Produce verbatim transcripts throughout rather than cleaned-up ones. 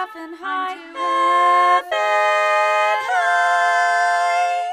Effin' high, effin' high.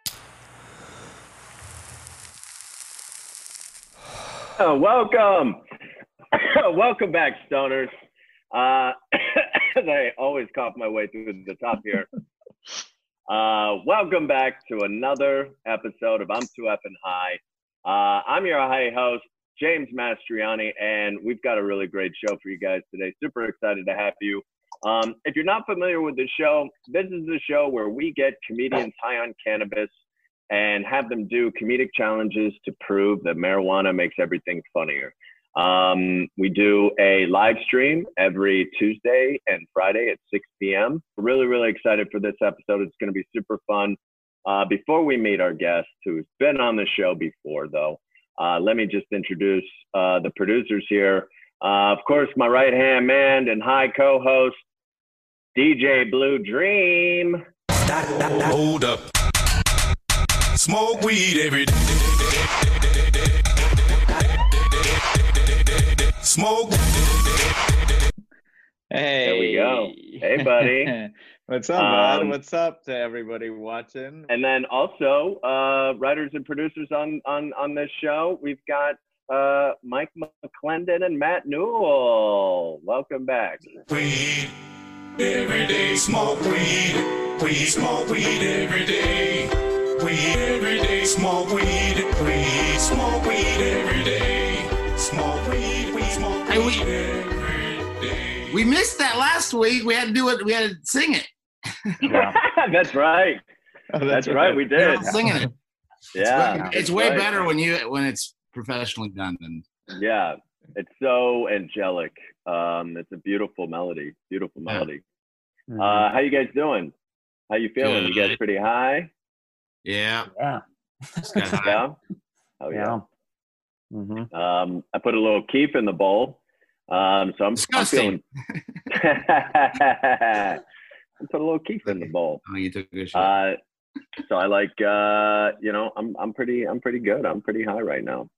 Oh, welcome. Welcome back, stoners. Uh, I always cough my way through the top here. Uh, welcome back to another episode of I'm Too Effin' High. Uh, I'm your high host, James Mastriani, and we've got a really great show for you guys today. Super excited to have you. Um, if you're not familiar with the show, this is the show where we get comedians high on cannabis and have them do comedic challenges to prove that marijuana makes everything funnier. Um, we do a live stream every Tuesday and Friday at six p.m. Really, really excited for this episode. It's going to be super fun. Uh, before we meet our guest, who's been on the show before, though, uh, let me just introduce uh, the producers here. Uh, of course, my right-hand man and high co-host, D J Blue Dream. Hold up. Smoke weed every day. Smoke. Hey. There we go. Hey, buddy. What's up, Um, bud? What's up to everybody watching? And then also, uh, writers and producers on, on, on this show, we've got uh, Mike McClendon and Matt Newell. Welcome back. Weed every day. Smoke weed. We smoke weed every day. Weed every day. Smoke weed. We smoke weed every day. Smoke weed. We smoke weed Hey, we- every day. We missed that last week. We had to do it. We had to sing it. Yeah. That's right. Oh, That's right. We did. We're singing it. Yeah. It's that's way right. better when you when it's professionally done than. Yeah. It's so angelic. Um, it's a beautiful melody. Beautiful Yeah. melody. Mhm. Uh, how you guys doing? How you feeling? You guys Good. pretty high? Yeah. yeah. Just got high. Yeah. Oh yeah. Yeah. Mm-hmm. Um, I put a little keef in the bowl. Um, so I'm, I'm Disgusting. feeling. I put a little keef in the bowl. Oh, you took a good shot. Uh, so I like, uh, you know, I'm I'm pretty I'm pretty good. I'm pretty high right now.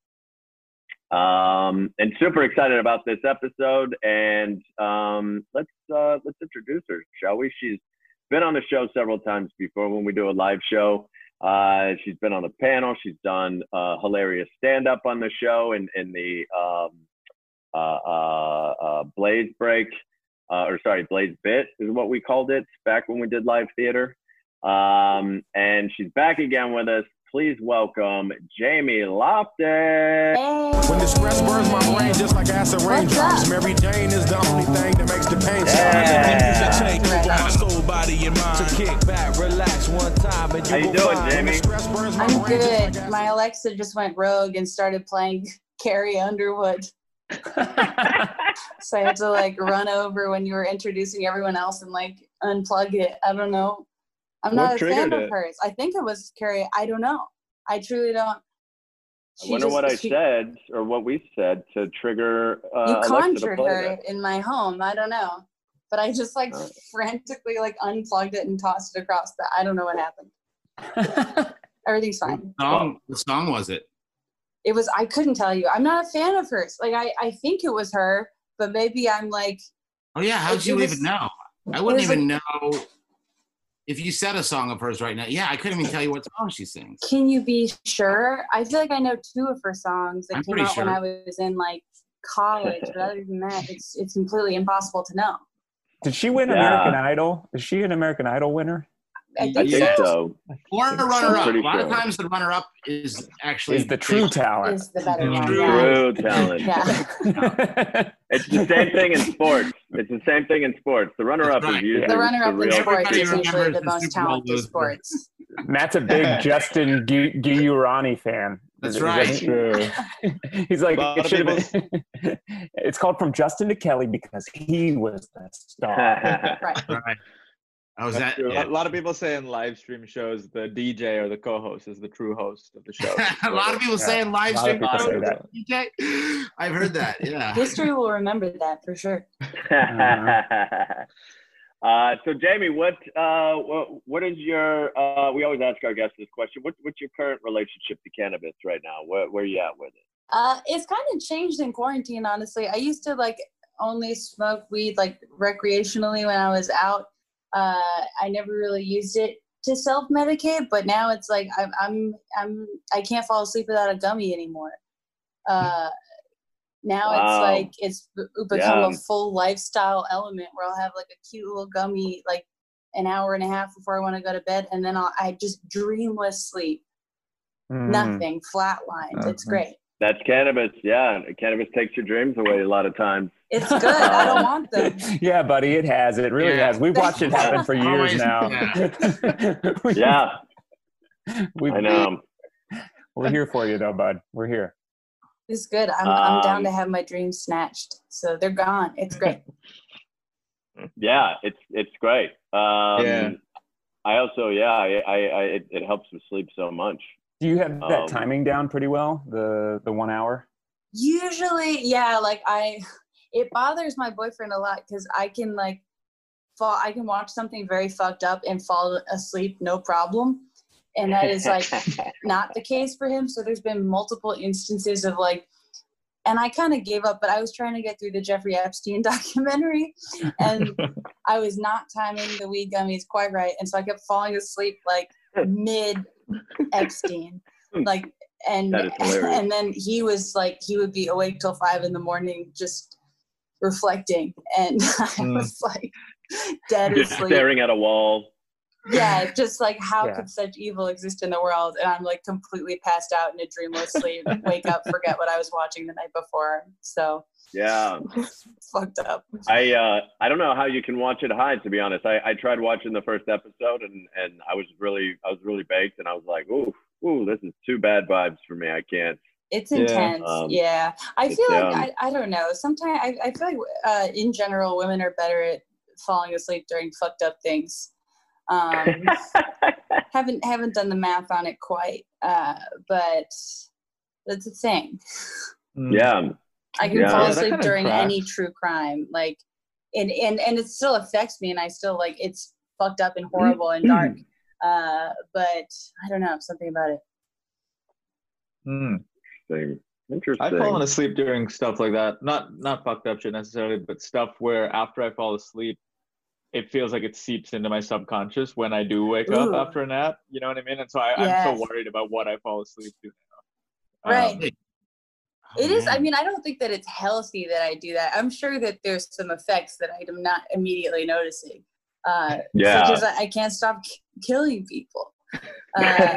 Um, and super excited about this episode. And um, let's uh, let's introduce her, shall we? She's been on the show several times before when we do a live show. Uh, she's been on the panel. She's done uh, hilarious stand-up on the show and in, in the um, uh, uh, uh, Blaze Break, uh, or sorry, Blaze Bit is what we called it back when we did live theater. Um, and she's back again with us. Please welcome Jamie Loftus. When the stress burns my brain just like acid raindrops, Mary Jane is the only thing that makes the pain Yeah. stop. Take over my soul, body, and mind. To kick back, relax one time, and you How you will doing, find. When the Jamie? stress burns my I'm brain just like good. acid- My Alexa just went rogue and started playing Carrie Underwood. So I had to like run over when you were introducing everyone else and like unplug it. I don't know. I'm What not a fan triggered of it? hers. I think it was Carrie. I don't know. I truly don't. I She wonder just- what I she- said or what we said to trigger uh, You Alexa to conjured play her that. in my home. I don't know. But I just like Oh. frantically like unplugged it and tossed it across the. I don't know what happened. Everything's fine. What song, what song was it? It was. I couldn't tell you. I'm not a fan of hers. Like I, I think it was her, but maybe I'm like. Oh yeah, how'd It- you it was- even know? I wouldn't was even know if you said a song of hers right now. Yeah, I couldn't even tell you what song she sings. Can you be sure? I feel like I know two of her songs that I'm came pretty out when sure. I was in like college, but other than that, it's it's completely impossible to know. Did she win Yeah. American Idol? Is she an American Idol winner? I I think, think so. so. Or a runner-up. Pretty A lot of sure. times the runner-up is actually Is the true talent? Is the better True. one? True talent. Yeah. It's the same thing in sports. It's the same thing in sports. The runner-up That's right. is usually The runner-up the in real. sports Everybody is usually remembers the the most Super Bowl talented loser. sports. Matt's a big Justin Gu- Guarani fan. That's Is- is right. that- True. He's like, A lot it of should have been. It's called From Justin to Kelly because he was the star. Right. Right. Oh, is That's that? true. Yeah. A lot of people say in live stream shows the D J or the co-host is the true host of the show. a lot of people Yeah. saying live A lot of stream. people say shows, that. D J. I've heard that. Yeah. History will remember that for sure. uh, so Jamie, what, uh, what what is your? Uh, we always ask our guests this question. What, what's your current relationship to cannabis right now? Where where are you at with it? Uh, it's kind of changed in quarantine, honestly. I used to like only smoked weed like recreationally when I was out. Uh, I never really used it to self-medicate, but now it's like I'm I'm I'm I can't fall asleep without a gummy anymore. Uh, now Wow. it's like it's b- become Yeah. a full lifestyle element where I'll have like a cute little gummy like an hour and a half before I want to go to bed, and then I'll, I just dreamless sleep. Mm. Nothing, flatlined. It's Mhm. great. That's cannabis. Yeah, cannabis takes your dreams away a lot of times. It's good. I don't want them. Yeah, buddy, it has. It really Yeah. has. We've watched it happen for years Always- now. We- Yeah, we- I know. We're here for you, though, bud. We're here. It's good. I'm I'm down Um, to have my dreams snatched. So they're gone. It's great. Yeah, it's it's great. Um, Yeah. I also, yeah, I, I, I it, it helps with sleep so much. Do you have that Um, timing down pretty well? The the one hour? Usually, yeah, like I it bothers my boyfriend a lot because I can like fall I can watch something very fucked up and fall asleep no problem. And that is like not the case for him. So there's been multiple instances of like, and I kind of gave up, but I was trying to get through the Jeffrey Epstein documentary and I was not timing the weed gummies quite right. And so I kept falling asleep like mid Epstein. Like, and, That is hilarious. and then he was like, he would be awake till five in the morning, just reflecting. And I Mm. was like dead Just asleep. staring at a wall. Yeah, just like how Yeah. could such evil exist in the world? And I'm like completely passed out in a dreamless sleep, wake up, forget what I was watching the night before. So Yeah, it's fucked up. I uh, I don't know how you can watch it hide. To be honest, I, I tried watching the first episode and, and I was really I was really baked and I was like, ooh, ooh, this is two bad vibes for me. I can't. It's Yeah. intense. Um, yeah. I it's, feel like, um, I, I don't know. Sometimes I, I feel like uh, in general, women are better at falling asleep during fucked up things. Um, haven't haven't done the math on it quite, uh, but that's a thing. Mm. Yeah, I can Yeah. fall Yeah, that asleep kinda during tracks. any true crime, like, and and and it still affects me, and I still like it's fucked up and horrible and dark. Uh, but I don't know, something about it. Mm. interesting. Interesting. I've fallen asleep during stuff like that. Not not fucked up shit necessarily, but stuff where after I fall asleep, it feels like it seeps into my subconscious when I do wake Ooh. up after a nap. You know what I mean? And so I, Yes. I'm so worried about what I fall asleep to now. Right. Um, Oh, It is. I man. mean, I don't think that it's healthy that I do that. I'm sure that there's some effects that I'm not immediately noticing. Uh, Yeah. Such as I, I can't stop k- killing people. Uh,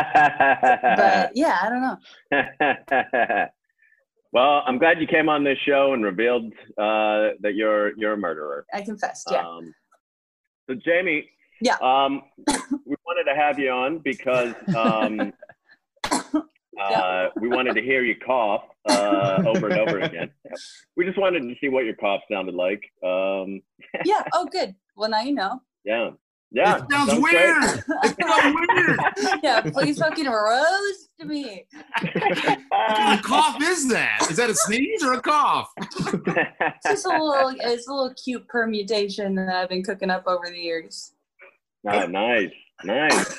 but yeah, I don't know. Well, I'm glad you came on this show and revealed uh, that you're you're a murderer. I confessed. Yeah. Um, so Jamie, Yeah. um, we wanted to have you on because um, uh, we wanted to hear you cough uh, over and over again. We just wanted to see what your cough sounded like. Um, Yeah. Oh, good. Well, now you know. yeah, yeah. It sounds great. weird. It sounds weird. Yeah. Please fucking roast me. What kind of cough is that? Is that a sneeze or a cough? It's just a little. It's a little cute permutation that I've been cooking up over the years. Oh, nice, nice.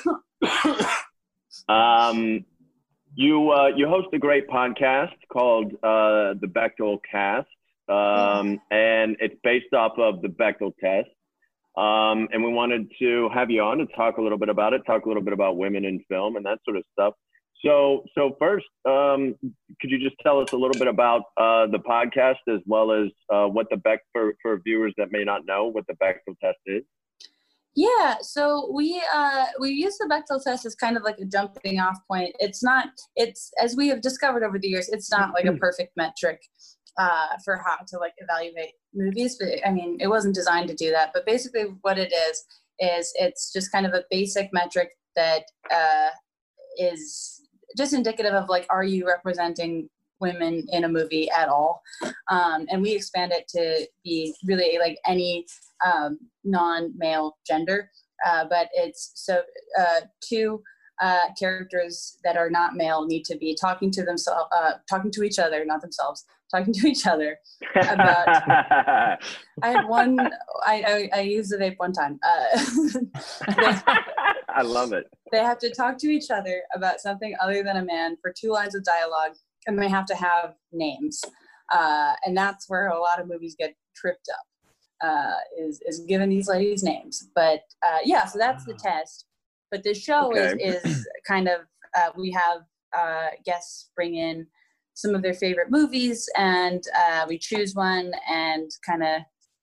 Um, you uh, you host a great podcast called uh, the Bechdel Cast, um, and it's based off of the Bechdel test. Um, and we wanted to have you on to talk a little bit about it, talk a little bit about women in film and that sort of stuff. So, so first, um, could you just tell us a little bit about uh, the podcast as well as uh, what the Beck for, for viewers that may not know what the Bechdel test is? Yeah, so we uh, we use the Bechdel test as kind of like a jumping off point. It's not, it's, as we have discovered over the years, it's not like a perfect metric uh, for how to like evaluate movies. But I mean, it wasn't designed to do that. But basically what it is, is it's just kind of a basic metric that uh, is just indicative of like, are you representing women in a movie at all? Um, and we expand it to be really like any um, non-male gender, uh, but it's so uh, two uh, characters that are not male need to be talking to themselves, uh, talking to each other, not themselves, talking to each other about. I had one. I I, I used the vape one time. Uh, they, I love it. they have to talk to each other about something other than a man for two lines of dialogue, and they have to have names. uh, and that's where a lot of movies get tripped up. Uh, is is giving these ladies names, but uh, yeah, so that's the test. But the show Okay. is is kind of uh, we have uh, guests bring in some of their favorite movies, and uh, we choose one and kind of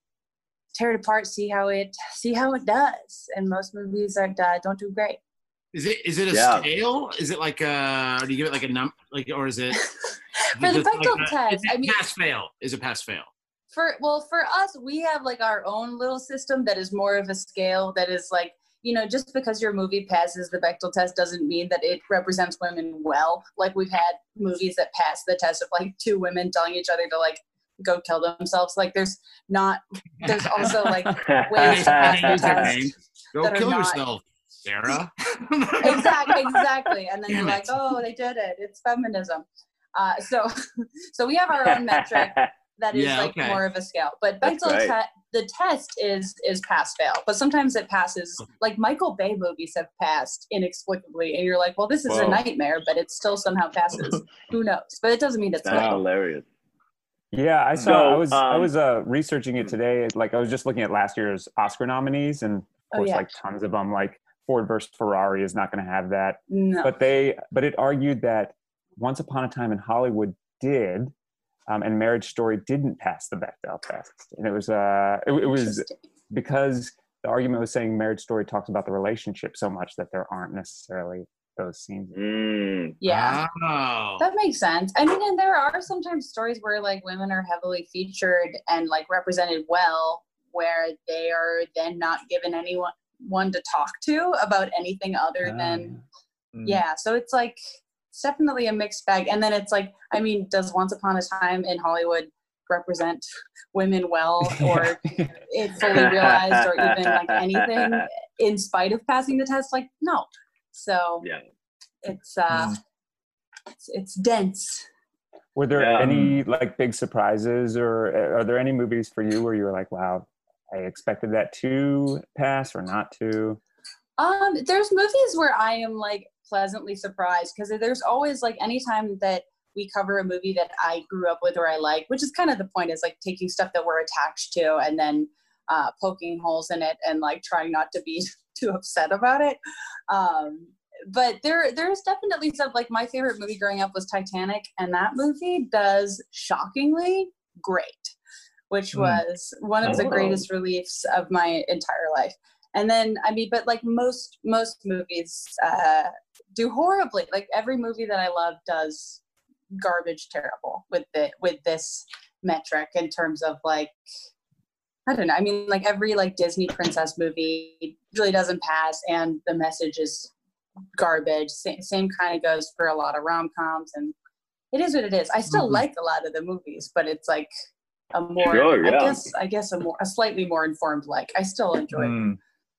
tear it apart, see how it see how it does. And most movies are uh, don't do great. Is it is it a Yeah. scale? Is it like a? Or do you give it like a num? Like or is it? For the is it Bechdel like a- test, is it I mean- pass fail. Is it pass fail? For well, for us, we have like our own little system that is more of a scale that is like, you know, just because your movie passes the Bechdel test doesn't mean that it represents women well. Like we've had movies that pass the test of like two women telling each other to like go kill themselves. Like there's not, there's also like ways to pass the Here's your test. name. Go that are kill not- yourself, Sarah. Exactly, exactly. And then Damn you're like, it. oh, they did it. It's feminism. Uh, so, so we have our own metric that is Yeah, like okay. more of a scale. But That's Bechdel great. te- the test is is pass fail. But sometimes it passes. Like Michael Bay movies have passed inexplicably, and you're like, well, this is Whoa. a nightmare, but it still somehow passes. Who knows? But it doesn't mean it's That's fail. hilarious. Yeah, I saw. So, I was I um, was uh, researching it today. Like I was just looking at last year's Oscar nominees, and of Oh, course, yeah. like tons of them. Like Ford versus Ferrari is not going to have that. No. But they, but it argued that Once Upon a Time in Hollywood did, um, and Marriage Story didn't pass the Bechdel test. And it was uh, it, it was Interesting. because the argument was saying Marriage Story talks about the relationship so much that there aren't necessarily those scenes. Mm. Yeah. Oh. That makes sense. I mean, and there are sometimes stories where like women are heavily featured and like represented well, where they are then not given anyone one to talk to about anything other than Mm. yeah. So it's like it's definitely a mixed bag. And then it's like, I mean, does Once Upon a Time in Hollywood represent women well, or it fully realized, or even like anything in spite of passing the test? Like no. So Yeah. it's uh, Mm. it's, it's dense. Were there Yeah. any like big surprises, or uh, are there any movies for you where you were like, wow, I expected that to pass or not to? Um, there's movies where I am like pleasantly surprised, because there's always like anytime that we cover a movie that I grew up with or I like, which is kind of the point, is like taking stuff that we're attached to and then uh, poking holes in it and like trying not to be too upset about it. Um, but there, there's definitely some, like my favorite movie growing up was Titanic, and that movie does shockingly great, which Mm. was one of the Oh. greatest reliefs of my entire life. And then, I mean, but like most, most movies uh, do horribly. Like every movie that I love does garbage terrible with the, with this metric in terms of like, I don't know. I mean, like every like Disney princess movie really doesn't pass, and the message is garbage. Same, same kind of goes for a lot of rom-coms, and it is what it is. I still Mhm. like a lot of the movies, but it's like a more, Sure, yeah. I guess, I guess a more, a slightly more informed like. I still enjoy it. Mm.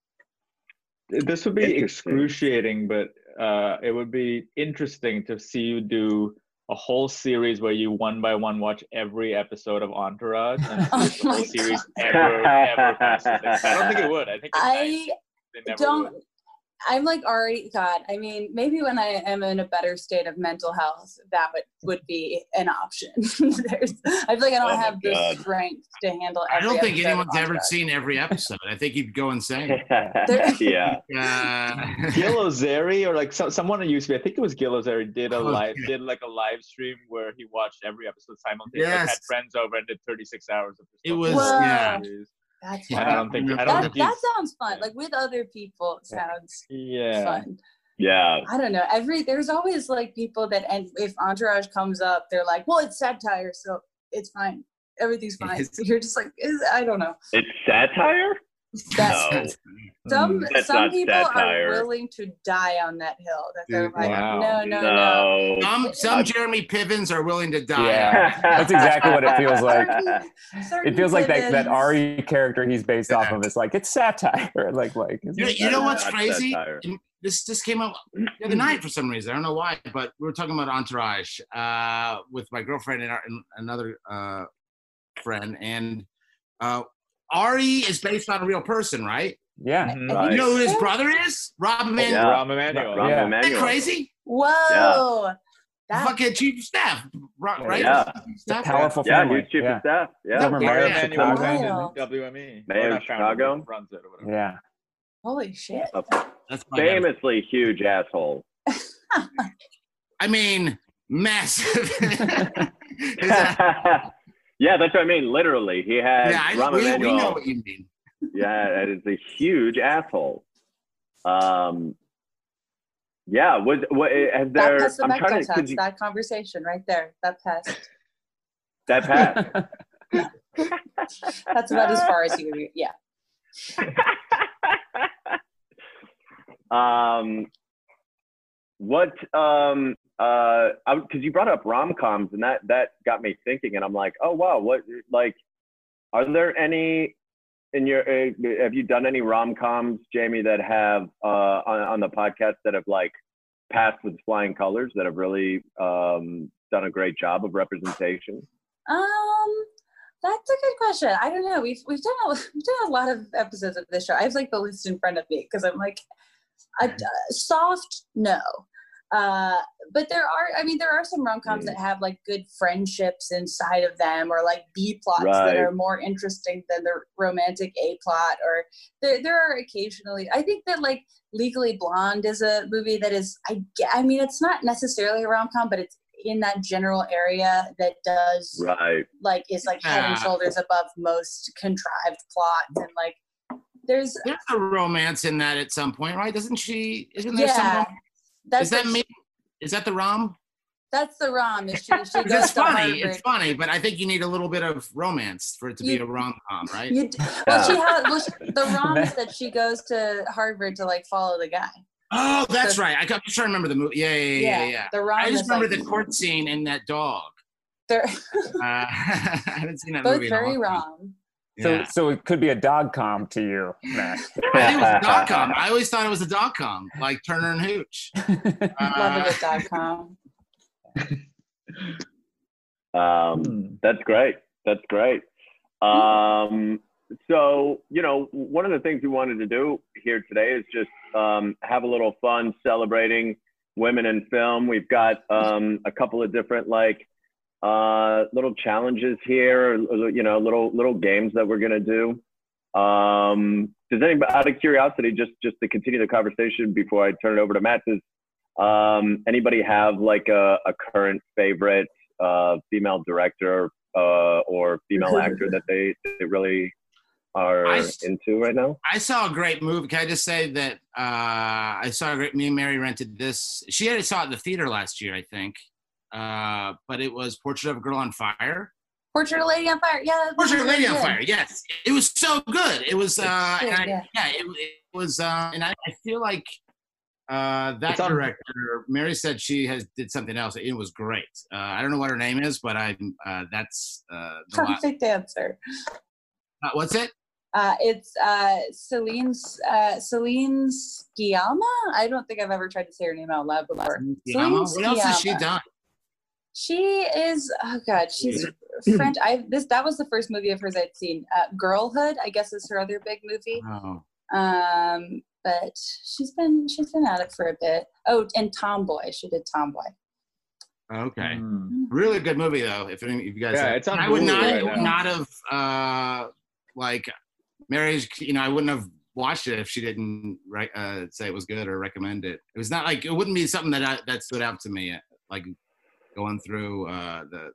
This would be Interesting. excruciating, but uh, it would be interesting to see you do a whole series where you one by one watch every episode of Entourage and see Oh if the whole my series God. ever, ever passes it. I don't think it would. I think it's nice. I They never don't. would. I'm like already God. I mean, maybe when I am in a better state of mental health, that would, would be an option. There's, I feel like I don't Oh my have the God. strength to handle. I Every don't think episode of anyone's ever Entourage. seen every episode. I think you'd go insane. yeah. Uh, Gil Ozeri, or like so, someone who used to be, I think it was Gil Ozeri, did a Oh, live, yeah. did like a live stream where he watched every episode simultaneously. Like, had Yes. friends over and did thirty-six hours of this It whole was- Whoa. yeah. series. That's Yeah, And I don't think, I don't that, think that he's, sounds fun. Like with other people, it sounds yeah. fun. Yeah. I don't know. Every there's always like people that, and if Entourage comes up, they're like, "Well, it's satire, so it's fine. Everything's fine." It's- You're just like, is, I don't know. It's satire? That's, No. Some Mm. That's some not people satire. are willing to die on that hill. That they're Dude, like, wow. no, no, no. No. some some Jeremy Pivens are willing to die. Yeah, that's exactly what it feels like. Certain- certain It feels like that, that Pivens- Ari character he's based off of is like, it's satire. Like, like You know, you know what's Not crazy? satire. And This this came up the other night for some reason. I don't know why, but we were talking about Entourage uh, with my girlfriend and, our, and another uh, friend, and uh, Ari is based on a real person, right? yeah. Mhm. Right. You know who his brother is? Rob Emanuel. Yeah. Rahm Emanuel. Rahm Yeah. Isn't that Emanuel. crazy? Whoa. That- fucking chief of staff, ri- right? Yeah. Chief of staff? Powerful Yeah, family. he's chief yeah. of staff. Yeah. Former mayor of Mayor That's Emanuel Chicago. founded wild. W M E. Mayor Or of not founded, Chicago? runs it or whatever. Yeah. Holy shit. That's my bad. Famously huge asshole. I mean, massive. Is that- Yeah, that's what I mean. Literally, he had yeah, I, Rahm we, we Emanuel. know what you mean. Yeah, that is a huge asshole. Um, yeah, was what has That there? passed the I'm trying Bechdel to. 'cause test. you- That conversation right there. That passed. That passed. That's about as far as you. Yeah. um, what? Um, uh, because you brought up rom coms, and that that got me thinking, and I'm like, oh wow, what like, are there any in your? Uh, have you done any rom coms, Jamie, that have uh on on the podcast that have like passed with flying colors, that have really um done a great job of representation? Um, that's a good question. I don't know. We've we've done a, we've done a lot of episodes of this show. I have like the list in front of me because I'm like, I, uh, soft no, uh, but there are. I mean, there are some rom coms Mm. that have like good friendships inside of them, or like B plots that Right. are more interesting than the romantic A plot. Or there there are occasionally. I think that like Legally Blonde is a movie that is. I ge- I mean, it's not necessarily a rom com, but it's in that general area that does Right. like is like head and Yeah. shoulders above most contrived plots, and like there's There's a romance in that at some point, right? Doesn't she? Isn't there yeah some? that's Is that like- me? Is that the rom? that's the rom is she, she 'Cause goes It's to funny. Harvard. It's funny, but I think you need a little bit of romance for it to be You- a rom com, right? You, well, she Yeah. has well, she, the rom is that she goes to Harvard to like follow the guy. Oh, that's So- right. I am just trying to remember the movie. Yeah, yeah, yeah, yeah. yeah. The rom I just is remember like, the court scene and that dog. they're Uh, I haven't seen that both movie in a very long time. rom. So, Yeah. so it could be a dog com to you, Matt. I think it was a dot com. I always thought it was a dot com, like Turner and Hooch. Love Uh, it at dot com. Um, Hmm. that's great. That's great. Um, so, you know, one of the things we wanted to do here today is just um, have a little fun celebrating women in film. We've got um, a couple of different like uh, little challenges here, or, you know, little little games that we're gonna do. Um, does anybody, out of curiosity, just just to continue the conversation before I turn it over to Matt, does um, anybody have like a, a current favorite uh, female director uh, or female actor that they, they really are I- into right now? I saw a great movie. Can I just say that uh, I saw a great. Me and Mary rented this. She had saw it in the theater last year, I think. Uh, but it was Portrait of a Girl on Fire. Portrait of a Lady on Fire. Yeah. that Portrait of a was Lady on good. Fire. Yes, it was so good. It was. Uh, Good, and I, yeah. yeah, it, it was. Uh, and I, I feel like uh, that It's on- director, Mary said she has did something else. It was great. Uh, I don't know what her name is, but I. Uh, that's uh, the la- Perfect answer. uh, what's it? Uh, it's uh, Celine's uh, Celine Sciamma. I don't think I've ever tried to say her name out loud before. Yama? Celine What else has she Sciamma. done? She is. Oh God, she's French. I this that was the first movie of hers I'd seen. Uh, Girlhood, I guess, is her other big movie. Oh. Um, but she's been she's been at it for a bit. Oh, and Tomboy. She did Tomboy. Okay. Hmm. Really good movie though. If, any, if you guys, Yeah, have- it's on I would Hulu not, right would now. not have uh, like Mary's. You know, I wouldn't have watched it if she didn't right, uh, say it was good or recommend it. It was not like it wouldn't be something that I, that stood out to me. Like going through uh, the,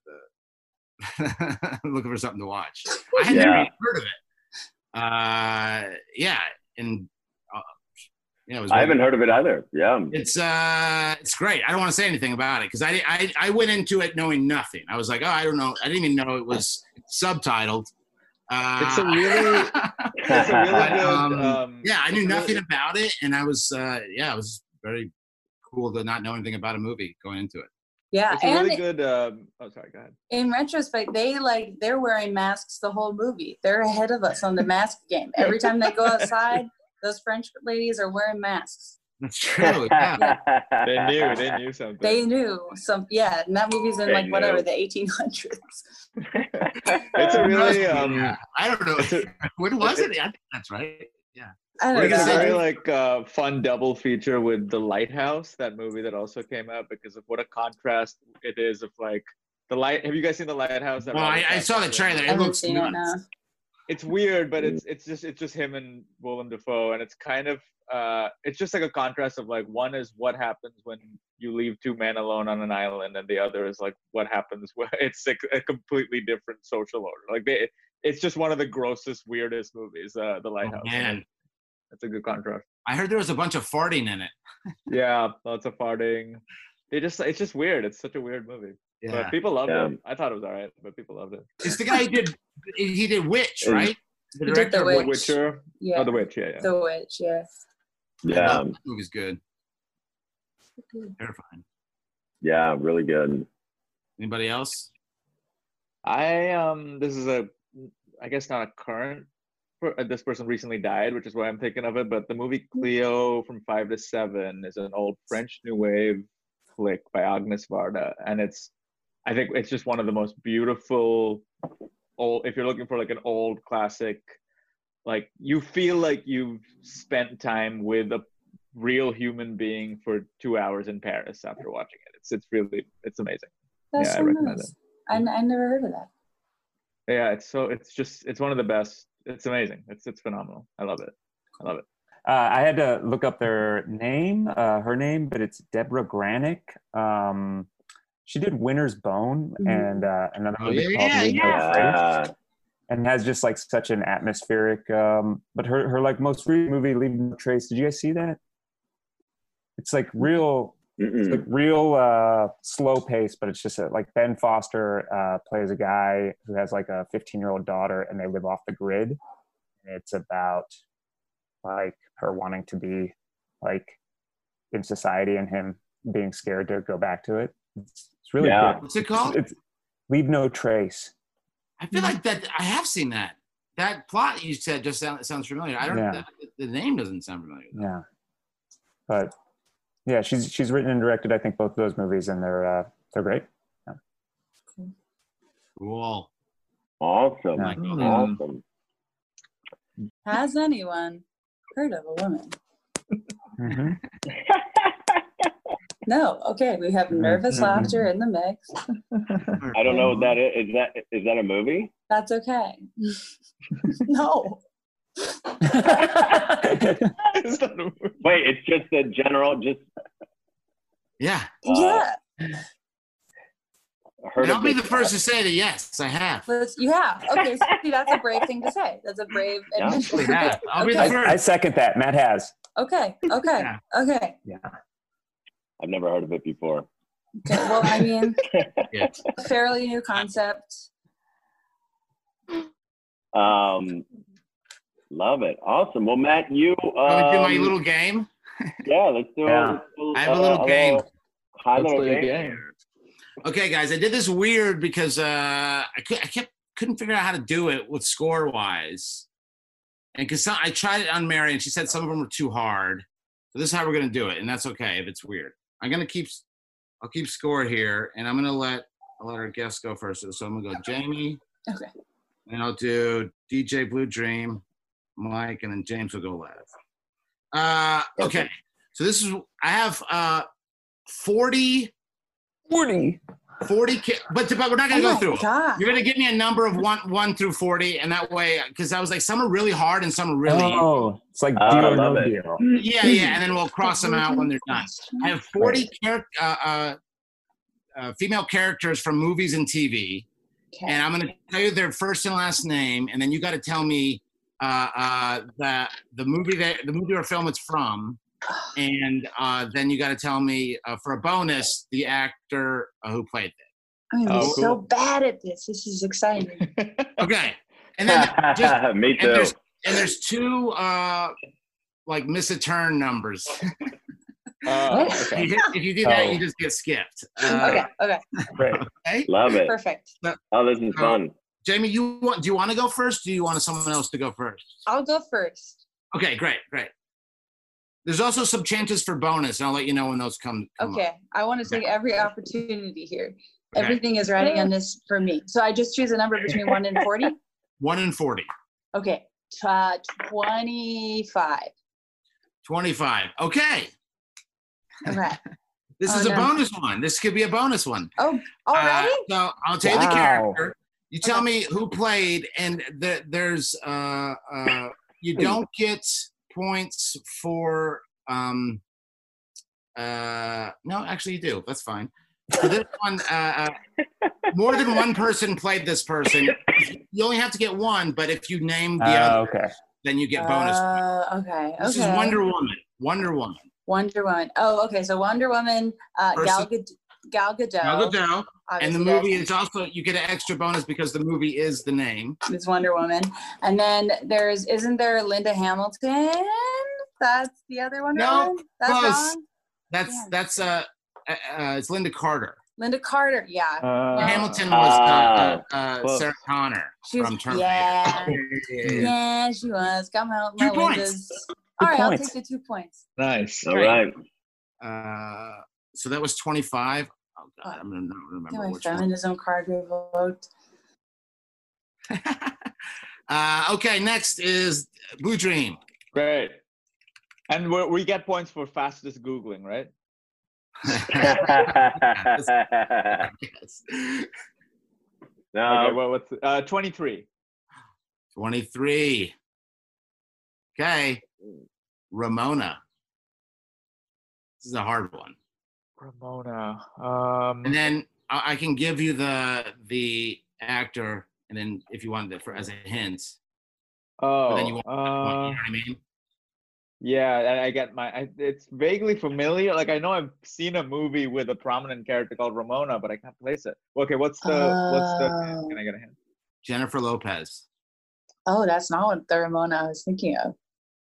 the looking for something to watch. I had never Yeah. even heard of it. Uh, yeah, and uh, yeah, it was. I really haven't good. heard of it either. Yeah. It's uh, it's great. I don't want to say anything about it because I, I I went into it knowing nothing. I was like, oh, I don't know. I didn't even know it was subtitled. Uh, It's a really- It's a really but, good. um, Um, yeah, I knew it's really- nothing about it, and I was uh, yeah, it was very cool to not know anything about a movie going into it. Yeah, It's a and really good. Um, oh, sorry. Go ahead. in retrospect, they like they're wearing masks the whole movie. They're ahead of us on the mask game. Every time they go outside, those French ladies are wearing masks. That's true. Yeah. They knew. They knew something. They knew some. Yeah, and that movie's in They like whatever knew. the eighteen hundreds. It's a really. Um, yeah. I don't know. it's a- When was it? I think that's right. I don't It's a know. very like uh, fun double feature with The Lighthouse, that movie that also came out, because of what a contrast it is of like the light. Have you guys seen The Lighthouse? that Oh, I, Robert I saw the Pattinson- trailer. I It haven't looks seen nuts. it now. It's weird, but it's it's just it's just him and Willem Dafoe, and it's kind of uh, it's just like a contrast of like one is what happens when you leave two men alone on an island, and the other is like what happens when it's like a completely different social order. Like they, it's just one of the grossest, weirdest movies. Uh, The Oh, Lighthouse. man, It's a good contrast. I heard there was a bunch of farting in it. Yeah, lots of farting. They just it's just weird. It's such a weird movie. Yeah, But people loved Yeah. it. I thought it was all right, but people loved it. it's the guy who did he did Witch, And- right? The He did director The of Witch. Witch. Witcher. Yeah. Oh, The Witch. Yeah, yeah. The Witch, yeah. Yeah, That movie's good. Terrifying. yeah, really good. Anybody else? I um, this is a, I guess not a current. per- uh, This person recently died, which is why I'm thinking of it. But the movie Cleo from Five to Seven is an old French New Wave flick by Agnes Varda, and it's, I think it's just one of the most beautiful old. If you're looking for like an old classic, like you feel like you've spent time with a real human being for two hours in Paris after watching it. It's it's really it's amazing. That's Yeah, I so recommend nice. I, I never heard of that. Yeah, it's so it's just it's one of the best. It's amazing. It's it's phenomenal. I love it. I love it. Uh, I had to look up their name, uh, her name, but it's Deborah Granick. Um, she did Winter's Bone Mhm. and uh, another Oh, movie yeah, called yeah, Leave No yeah. Trace, Yeah, and has just like such an atmospheric. Um, but her her like most recent movie, Leave No Trace. Did you guys see that? It's like real. It's Mm-mm. like real uh, slow pace, but it's just a, like Ben Foster uh, plays a guy who has like a fifteen year old daughter, and they live off the grid. And it's about like her wanting to be like in society and him being scared to go back to it. It's, it's really Yeah. good. What's it called? It's, it's Leave No Trace. I feel like that I have seen that. That plot you said just sound, sounds familiar. I don't. Yeah. That, the name doesn't sound familiar. Yeah, but yeah, she's she's written and directed I think both of those movies, and they're uh, they're great. Cool. Awesome. Yeah. Mm. Awesome. Has anyone heard of a woman? Mm-hmm. No. Okay, we have nervous Mhm. laughter in the mix. I don't know what that is. Is that is that a movie? That's okay. No. Is that a movie? Wait, it's just a general. Just Yeah. uh, Yeah. heard And I'll of be this the first to say that yes, I have. Let's, you have. Okay, so see, that's a brave thing to say. That's a brave Yeah. admission. Actually have. I'll be the Okay. first. I second that. Matt has. Okay, okay, Yeah. okay. Yeah. I've never heard of it before. Okay, well, I mean, Yeah. a fairly new concept. Um, love it. Awesome. Well, Matt, you. Um, Want me to do my little game? Yeah, let's do Yeah. it. Let's do, I have a little game. High Let's little play a game. game. Okay, guys, I did this weird because uh, I, could, I kept couldn't figure out how to do it with score wise, and because I tried it on Mary and she said some of them were too hard. So this is how we're gonna do it, and that's okay if it's weird. I'm gonna keep I'll keep score here, and I'm gonna let I'll let our guests go first. So I'm gonna go Jamie, Okay. and I'll do D J Blue Dream, Mike, and then James will go last. Uh, okay, so this is I have uh, forty. forty. forty, ki- but, but we're not Oh gonna go my through it. God. You're gonna give me a number of one, one through forty, and that way, because I was like, some are really hard and some are really, Oh, it's like Oh, deal I or no love it. deal. yeah, yeah, and then we'll cross them out when they're done. I have forty char- uh, uh, uh, female characters from movies and T V, Okay. and I'm gonna tell you their first and last name, and then you got to tell me uh, uh, the the movie that the movie or film it's from, and uh, then you got to tell me uh, for a bonus the actor uh, who played it. I'm gonna be Oh, so cool. bad at this. This is exciting. Okay, and then just Me and too. there's and there's two uh like miss a turn numbers. Uh, If okay. you, hit- if you do that, Oh. you just get skipped. Uh, Okay, okay, Great. okay. Love it. perfect. Oh, this is fun. Jamie, you want? Do you want to go first? Or do you want someone else to go first? I'll go first. Okay, great, great. There's also some chances for bonus, and I'll let you know when those come. come Okay, Up. I want to take every opportunity here. Okay. Everything is riding on this for me. So I just choose a number between one and forty. One in forty. Okay, uh, twenty-five. twenty-five. Okay. Okay. This Oh, is a no. bonus one. This could be a bonus one. Oh, already? Uh, so I'll tell you the Wow. character. You tell Okay. me who played, and the, there's uh, uh, you don't get points for um, uh, no, actually you do. That's fine. For this one, uh, uh, more than one person played this person. You only have to get one, but if you name the Uh, other, okay. then you get bonus. Uh, okay. This okay. is Wonder Woman. Wonder Woman. Wonder Woman. Oh, okay. So Wonder Woman, uh, Gal, Person- Gad- Gal Gadot. Gal Gadot. And the obviously movie that's- is also, you get an extra bonus because the movie is the name. is Wonder Woman. And then there's, isn't there Linda Hamilton? That's the other Wonder No, Woman? That's close. wrong? That's Yeah. that's uh, uh, uh it's Linda Carter. Linda Carter. Yeah. Uh, Hamilton was uh, uh, uh, Close. Sarah Connor She was, from Terminator. yeah. Yeah. Yeah, she was. Got my, Two my points. Linda's. All right, I'll points. take the two points. Nice. All right. Uh, so that was twenty-five. Oh God, I'm gonna not Get remember my which one. feminism card revoked. uh, okay, next is Blue Dream. Great. And we we get points for fastest Googling, right? Yes. No. Okay, well, what's uh, twenty-three. twenty-three. Okay, Ramona. This is a hard one. Ramona. Um, And then I, I can give you the the actor, and then if you want it for as a hint, oh, but then you want, uh, you know what I mean? yeah, I, I get my. I, it's vaguely familiar. Like I know I've seen a movie with a prominent character called Ramona, but I can't place it. Okay, what's the what's the? Oh. Can I get a hint? Jennifer Lopez. Oh, that's not what the Ramona I was thinking of.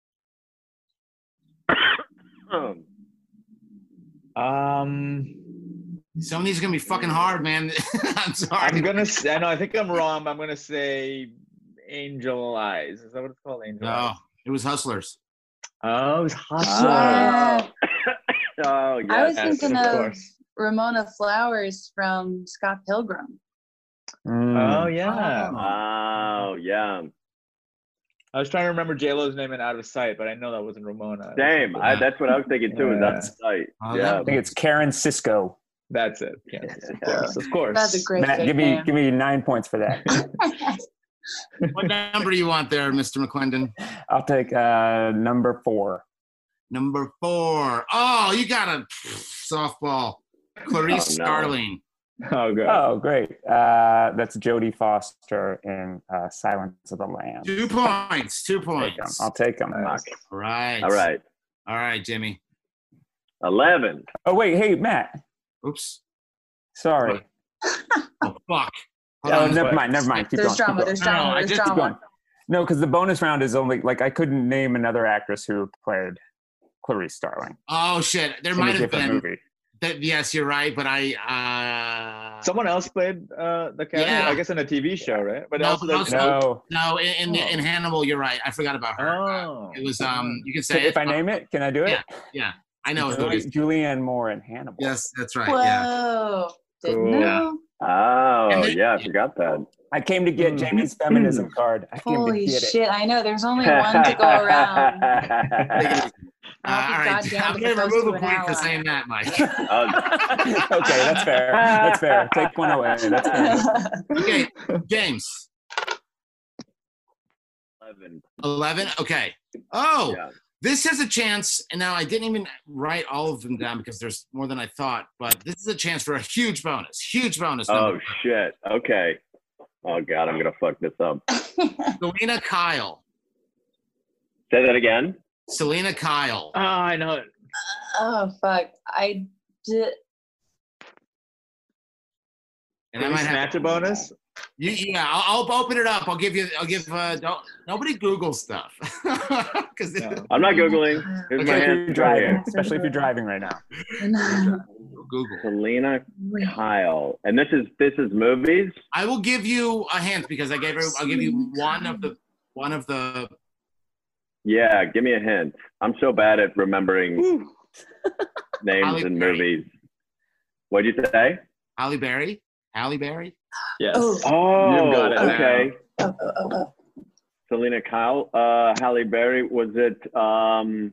Um, Some of these are gonna be fucking hard, man. I'm sorry. I'm gonna. Say, I know. I think I'm wrong. But I'm gonna say Angel Eyes. Is that what it's called? Angel No, Eyes. it was Hustlers. Oh, it's Hustle. Yeah. Oh, yes. I was Yes, thinking of of course. Ramona Flowers from Scott Pilgrim. mm, Oh yeah. Oh, yeah. I was trying to remember J Lo's name in Out of Sight, but I know that wasn't Ramona. Same. I, that's what I was thinking too. Is Yeah. that site? Oh, Yeah. I think it's Karen Cisco. That's it. Yes, of course, of course. That's a great Matt, give me nickname. give me nine points for that. What number do you want there, Mister McClendon? I'll take uh, number four. Number four. Oh, you got a softball. Clarice Oh, no. Starling. Oh, good. Oh, great. Uh, that's Jodie Foster in uh, Silence of the Lambs. Two points. Two Take 'em. points. I'll take them. Nice. All right. All right. All right, Jimmy. eleven. Oh, wait. Hey, Matt. Oops. Sorry. Oh, fuck. Hold Oh, on. never mind. Never mind. Keep There's going. drama. Keep There's No, no, drama. I There's just- Keep drama. going. No, because the bonus round is only like I couldn't name another actress who played Clarice Starling Oh, shit. There in a might have different been. movie. That, yes, you're right, but I. Uh, Someone else played uh, the character, Yeah. I guess, in a T V show, right? But No, also, but there's- also- No. No, in, in, in Hannibal, you're right. I forgot about her. Oh. It was, um, you can say If it. I name it, can I do it? Yeah, yeah. I know who it is. Julianne Moore in Hannibal. Yes, that's right. Whoa. Yeah. Didn't Cool. know. Oh, And then- yeah. I forgot that. I came to get Mm. Jamie's feminism card. I came Holy to get shit. I know. There's only one to go around. Uh, all right. Goddamn, I'm going to opposed remove to a an point for ally. saying that, Mike. it. Okay, that's fair. That's fair. Take one away. That's fair. Okay, James. eleven. eleven. Okay. Oh, Yeah. this has a chance. And now I didn't even write all of them down because there's more than I thought. But this is a chance for a huge bonus. Huge bonus. Oh, number. shit. Okay. Oh, God. I'm going to fuck this up. Selena Kyle. Say that again. Selena Kyle. Oh, I know it. Oh, fuck. I did. And I Can we might have snatch a bonus? You, yeah, I'll, I'll open it up. I'll give you. I'll give. Uh, don't nobody Google stuff because No. I'm not Googling. Here's Okay. my If hand you're right driving, here. especially if you're driving right now. Google. Selena Kyle. And this is this is movies? I will give you a hint because I gave her. I'll give you one of the one of the. Yeah, give me a hint. I'm so bad at remembering names Halle in Berry. movies. What'd you say? Halle Berry. Halle Berry. Yes. Oh. Oh, You've got it now. okay. Oh, oh, oh, oh. Selena Kyle, uh, Halle Berry. Was it? Um,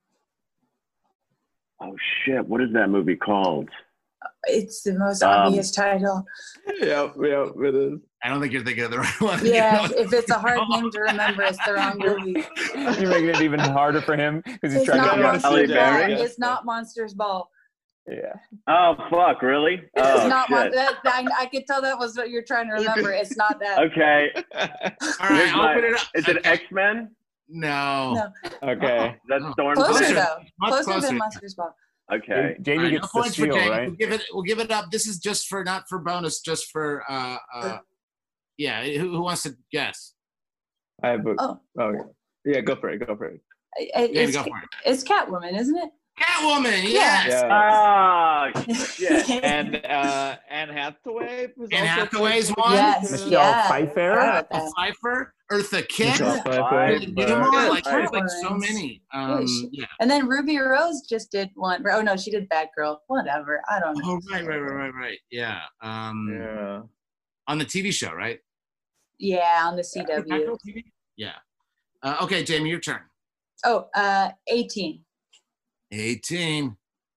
oh shit! What is that movie called? It's the most Um, obvious title. Yep, yep, it is. I don't think you're thinking of the right one. Yeah, You know? if it's a hard name to remember, it's the wrong movie. You're making it even harder for him because he's It's trying not to Monsters Monsters Halle Ball. Berry? It's not Monsters Ball. Yeah. Oh fuck! Really? It's Oh not shit! Mon- that, I, I could tell that was what you're trying to remember. It's not that. Okay. All Here's right, my- open it up. Is it X Men? No. No. Okay. That's Oh. Storm. Closer Closer. though. Much Closer, closer. than Monsters Ball. Okay. Jamie All right, gets no the points for seal, Jamie. right? We'll give it. We'll give it up. This is just for not for bonus, just for. uh uh Yeah. Who, who wants to guess? I have a, Oh, oh, yeah, go for it, go for it. it, Yeah, it's, go for it. it's Catwoman, isn't it? Catwoman. Yeah. Yes. Yeah. Ah shit! And uh, Anne Hathaway was Anne also Hathaway's one. Yes. Michelle yeah. Pfeiffer? I forgot about Uh, that. Pfeiffer, Eartha Kitt, Michelle Pfeiffer. Julie Newmar, like there's like Catwoman. so many. Holy Um, shit. yeah. And then Ruby Rose just did one. Oh no, she did Batgirl. Whatever. I don't know. Oh right, right, right, right, right. Yeah. Um, Yeah. on the T V show, right? Yeah, on the C W. Batgirl T V? Yeah. Uh, okay, Jamie, your turn. Oh, uh, eighteen. eighteen.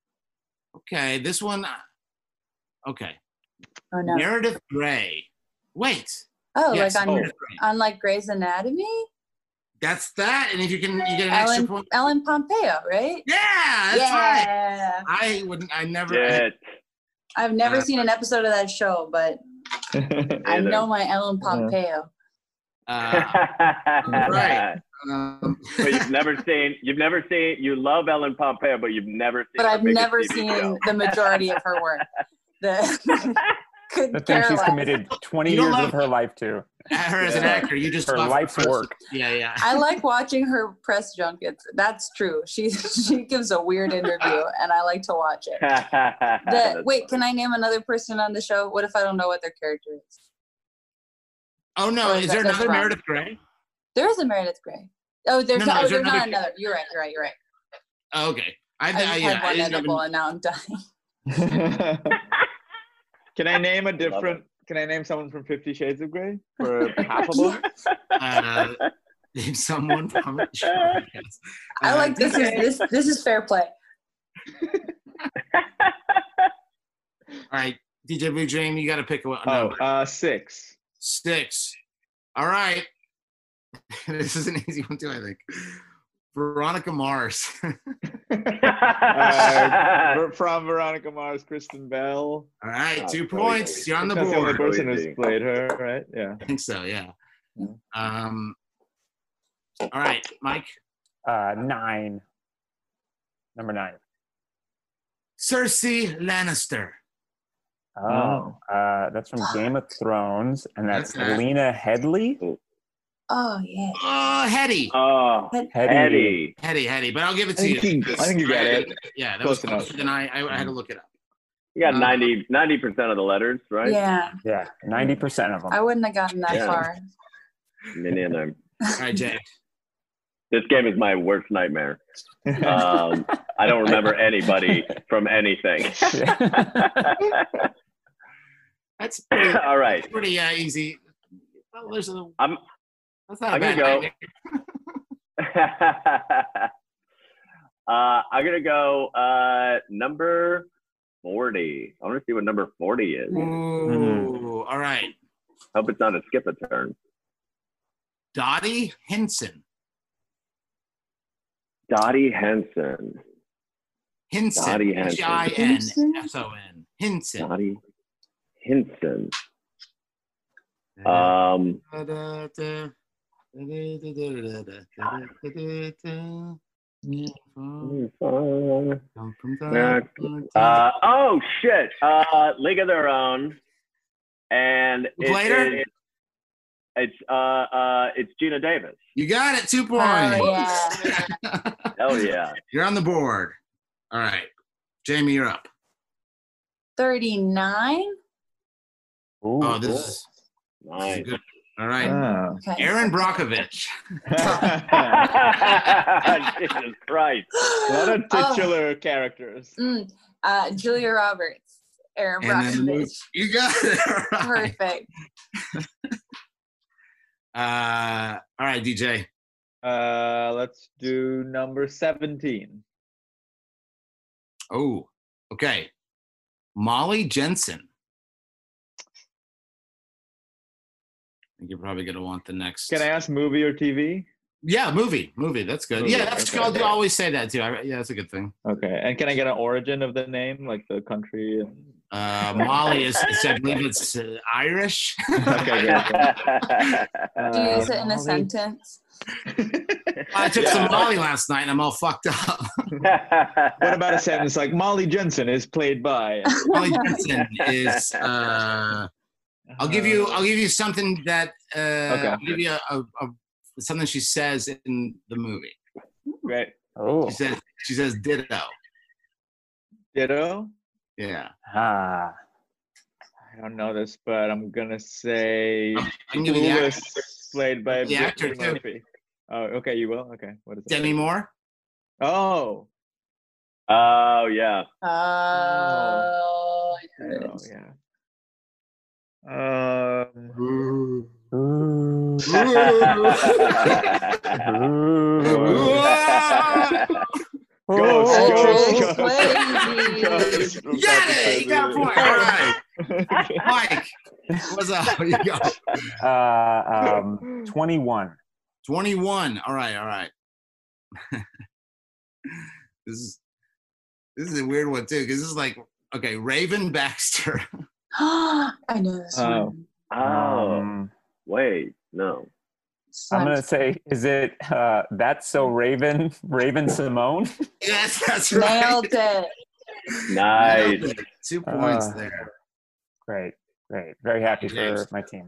Okay, this one. uh, Okay. Oh no. Meredith Grey. Wait. Oh, yes, like on Meredith Grey. on like Grey's Anatomy. That's that. And if you can, you get an extra Ellen point. Ellen Pompeo, right? Yeah, that's right. yeah. I wouldn't. I never. Shit. I've never Uh, seen an episode of that show, but I Either. know my Ellen Pompeo. Uh, right. Um, But you've never seen. You've never seen. You love Ellen Pompeo, but you've never seen. But her I've biggest never T V seen show. the majority of her work. The could The thing care she's less. committed twenty You don't years love- of her life to. her as an Yeah. actor, you just Her love life's person. work. Yeah, yeah. I like watching her press junkets. That's true. She she gives a weird interview, and I like to watch it. The, That's wait, funny. can I name another person on the show? What if I don't know what their character is? Oh no, Or is is there that- that's another wrong. Meredith Grey? There is a Meredith Grey. Oh, there's No, no, no, oh, is there there's not another- another. You're right. You're right. You're right. Oh, okay. I, I I, just yeah, had I one didn't edible, even- and now I'm dying. Can I name a different? Can I name someone from Fifty Shades of Grey for half of them? uh, name someone from it. Sure, I guess. I Uh, like this. Is this this is fair play? All right, D J Blue Dream, you got to pick a, a Oh, number. uh, six. Six. All right. This is an easy one too, I think. Veronica Mars. Uh, Ver- from Veronica Mars, Kristen Bell. All right, Oh, two really points. easy. You're on the That's the only board. person who's Easy. played her, right? Yeah. I think so, yeah. Yeah. Um. All right, Mike. Uh, nine. Number nine. Cersei Lannister. Oh, uh, that's from Game of Thrones, and that's That's that. Lena Headley. Oh yeah. Oh, Hetty. Oh, Eddie. Hetty, Hetty. But I'll give it I to you. think you- I think you got it. Yeah, that Close was closer enough. than I, I. I had to look it up. You got Uh, ninety percent of the letters, right? Yeah, Yeah, ninety percent of them. I wouldn't have gotten that Yeah. far. Me neither. All right, Jay. This game is my worst nightmare. Um, I don't remember anybody from anything. That's pretty, All right. pretty uh, easy. Well, there's a. I'm That's not a I'm bad gonna go. nightmare. uh, I'm gonna go uh, number forty. I want to see what number forty is. Ooh, all right. Hope it's not a skip a turn. Dottie Hinson. Dottie Henson. Hinson. Dottie Henson. H I N S O N. Hinson. Dottie Henson. Um, uh, oh shit! Uh, League of Their Own, and Who played her? it- it's uh uh it's Gina Davis. You got it. Two Oh points. yeah. Hell yeah! You're on the board. All right. Jamie, you're up. Thirty-nine. Ooh, Oh, this cool. is, this is Nice. good. All right. Ah. Okay. Aaron Brockovich. Jesus Christ! A lot of Oh. titular characters. Mm, uh, Julia Roberts. Aaron And then Brockovich. you got it. All right. Perfect. Uh, all right, D J. Uh, let's do number seventeen. Oh, okay. Molly Jensen. I think you're probably gonna want the next. Can I ask movie or T V? Yeah, movie, movie. That's good. Movie, Yeah, that's okay. good. I'll always say that too. I, yeah, that's a good thing. Okay. And can I get an origin of the name, like the country? And... Uh, Molly is, is I believe it's uh, Irish. Okay, great. Do you use it in a Molly- sentence? I took Yeah. some Molly last night and I'm all fucked up. What about a sentence like Molly Jensen is played by? Molly Jensen is. Uh, I'll give you. I'll give you something that. Uh, Okay. I'll give you a, a, a something she says in the movie. Great. Oh. She says. She says ditto. Ditto. Yeah. Ah. I don't know this, but I'm gonna say I can give you the Clueless, actor. played by The actor, Brittany too. Murphy. Oh, okay, you will. Okay, what is it? Demi Moore. Oh. Oh yeah. Oh, Oh yeah. Um. Ooh. Go, Ghost, Patrick ghost, Swayze. ghost. You got it. You got a point. All right, Mike. What's up? You got Uh, um, twenty-one. twenty-one. All right. All right. this is this is a weird one too because this is like okay, Raven Baxter. I know this Oh. one. Oh Um, wait, no. I'm gonna say, is it uh, That's So Raven, Raven Simone? Yes, that's right. Nailed it. Nice. Nailed it. Two points Uh, there. Great, great. Very happy for James. my team.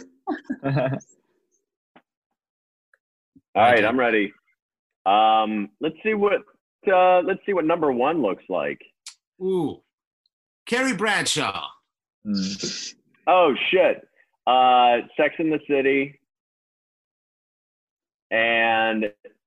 All right, I'm ready. Um, let's see what uh, let's see what number one looks like. Ooh, Carrie Bradshaw. Hmm. Oh shit. Uh, Sex in the City. And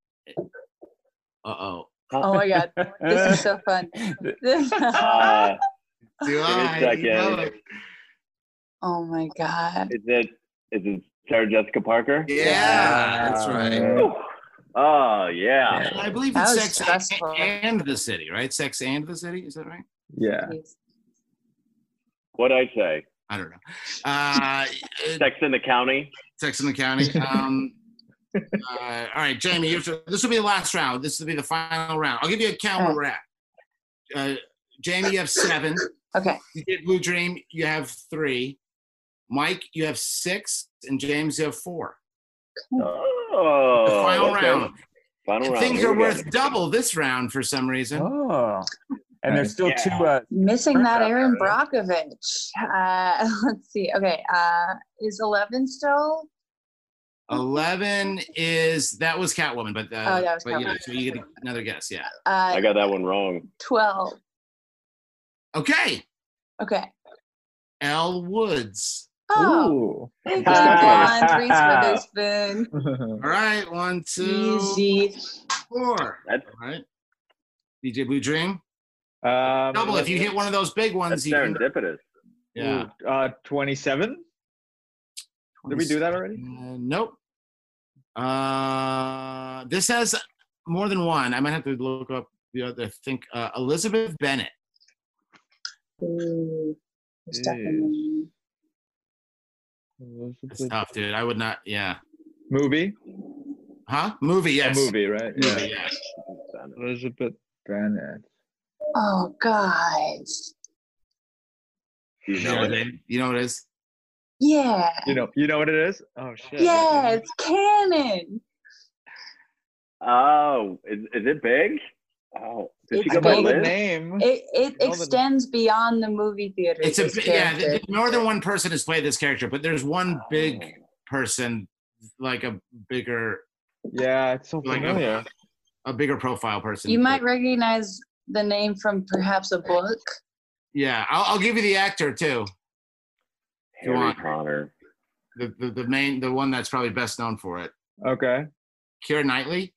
Uh oh. Oh my god, this is so fun. uh, Do me a I? second. You know it. Oh my god. is it is it Sarah Jessica Parker? Yeah, that's right. Whew. Oh yeah. I believe That it's was Sex stressful. and the City, right? Sex and the City, is that right? Yeah. What'd I say? I don't know. Uh, Sex in the County. Sex in the County. Um, uh, all right, Jamie, you have to, this will be the last round. This will be the final round. I'll give you a count where we're at. Uh, Jamie, you have seven. Okay. You did Blue Dream, you have three. Mike, you have six, and James, you have four. Oh. The final okay. round. Final And round. things Here are we go. worth double this round for some reason. Oh. And there's still Yeah. two. Uh, Missing that Aaron Brockovich. Uh, let's see. Okay. Uh, is eleven still? Eleven is that was Catwoman, but uh, Oh, that was but yeah, Catwoman. so you get another guess, yeah. Uh, I got that one wrong. twelve. Okay, Okay. Elle Woods. Oh, Ooh. hey, Ah. come on, Reese Witherspoon. All right, one, two, Easy. four. That's All right, D J Blue Dream. Um, Double if you hit one of those big ones. that's You can, serendipitous. yeah. Ooh, uh, twenty-seven. Did we do that already? Uh, nope. Uh, this has more than one. I might have to look up the other. I think uh, Elizabeth Bennett. Ooh, there's Jeez. definitely- It's tough, dude. I would not. Yeah. Movie. Huh? Movie. Yes. A movie, right? Movie. Yes. Elizabeth Bennet. Oh, guys. Do you You know know, it? Dave? You know what it is? Yeah. You know, you know what it is? Oh shit. Yeah, it's canon. Oh, is, is it big? Oh, did It's she go I by know the Liz? name. It it All the- extends beyond the movie theater. It's a this bi- yeah. character. th- More than one person has played this character, but there's one big Oh. person, like a bigger, Yeah, it's so like familiar. a, a bigger profile person. You might recognize the name from perhaps a book. Yeah, I'll, I'll give you the actor too. Harry want. Connor. The, the the main, the one that's probably best known for it. Okay. Keira Knightley.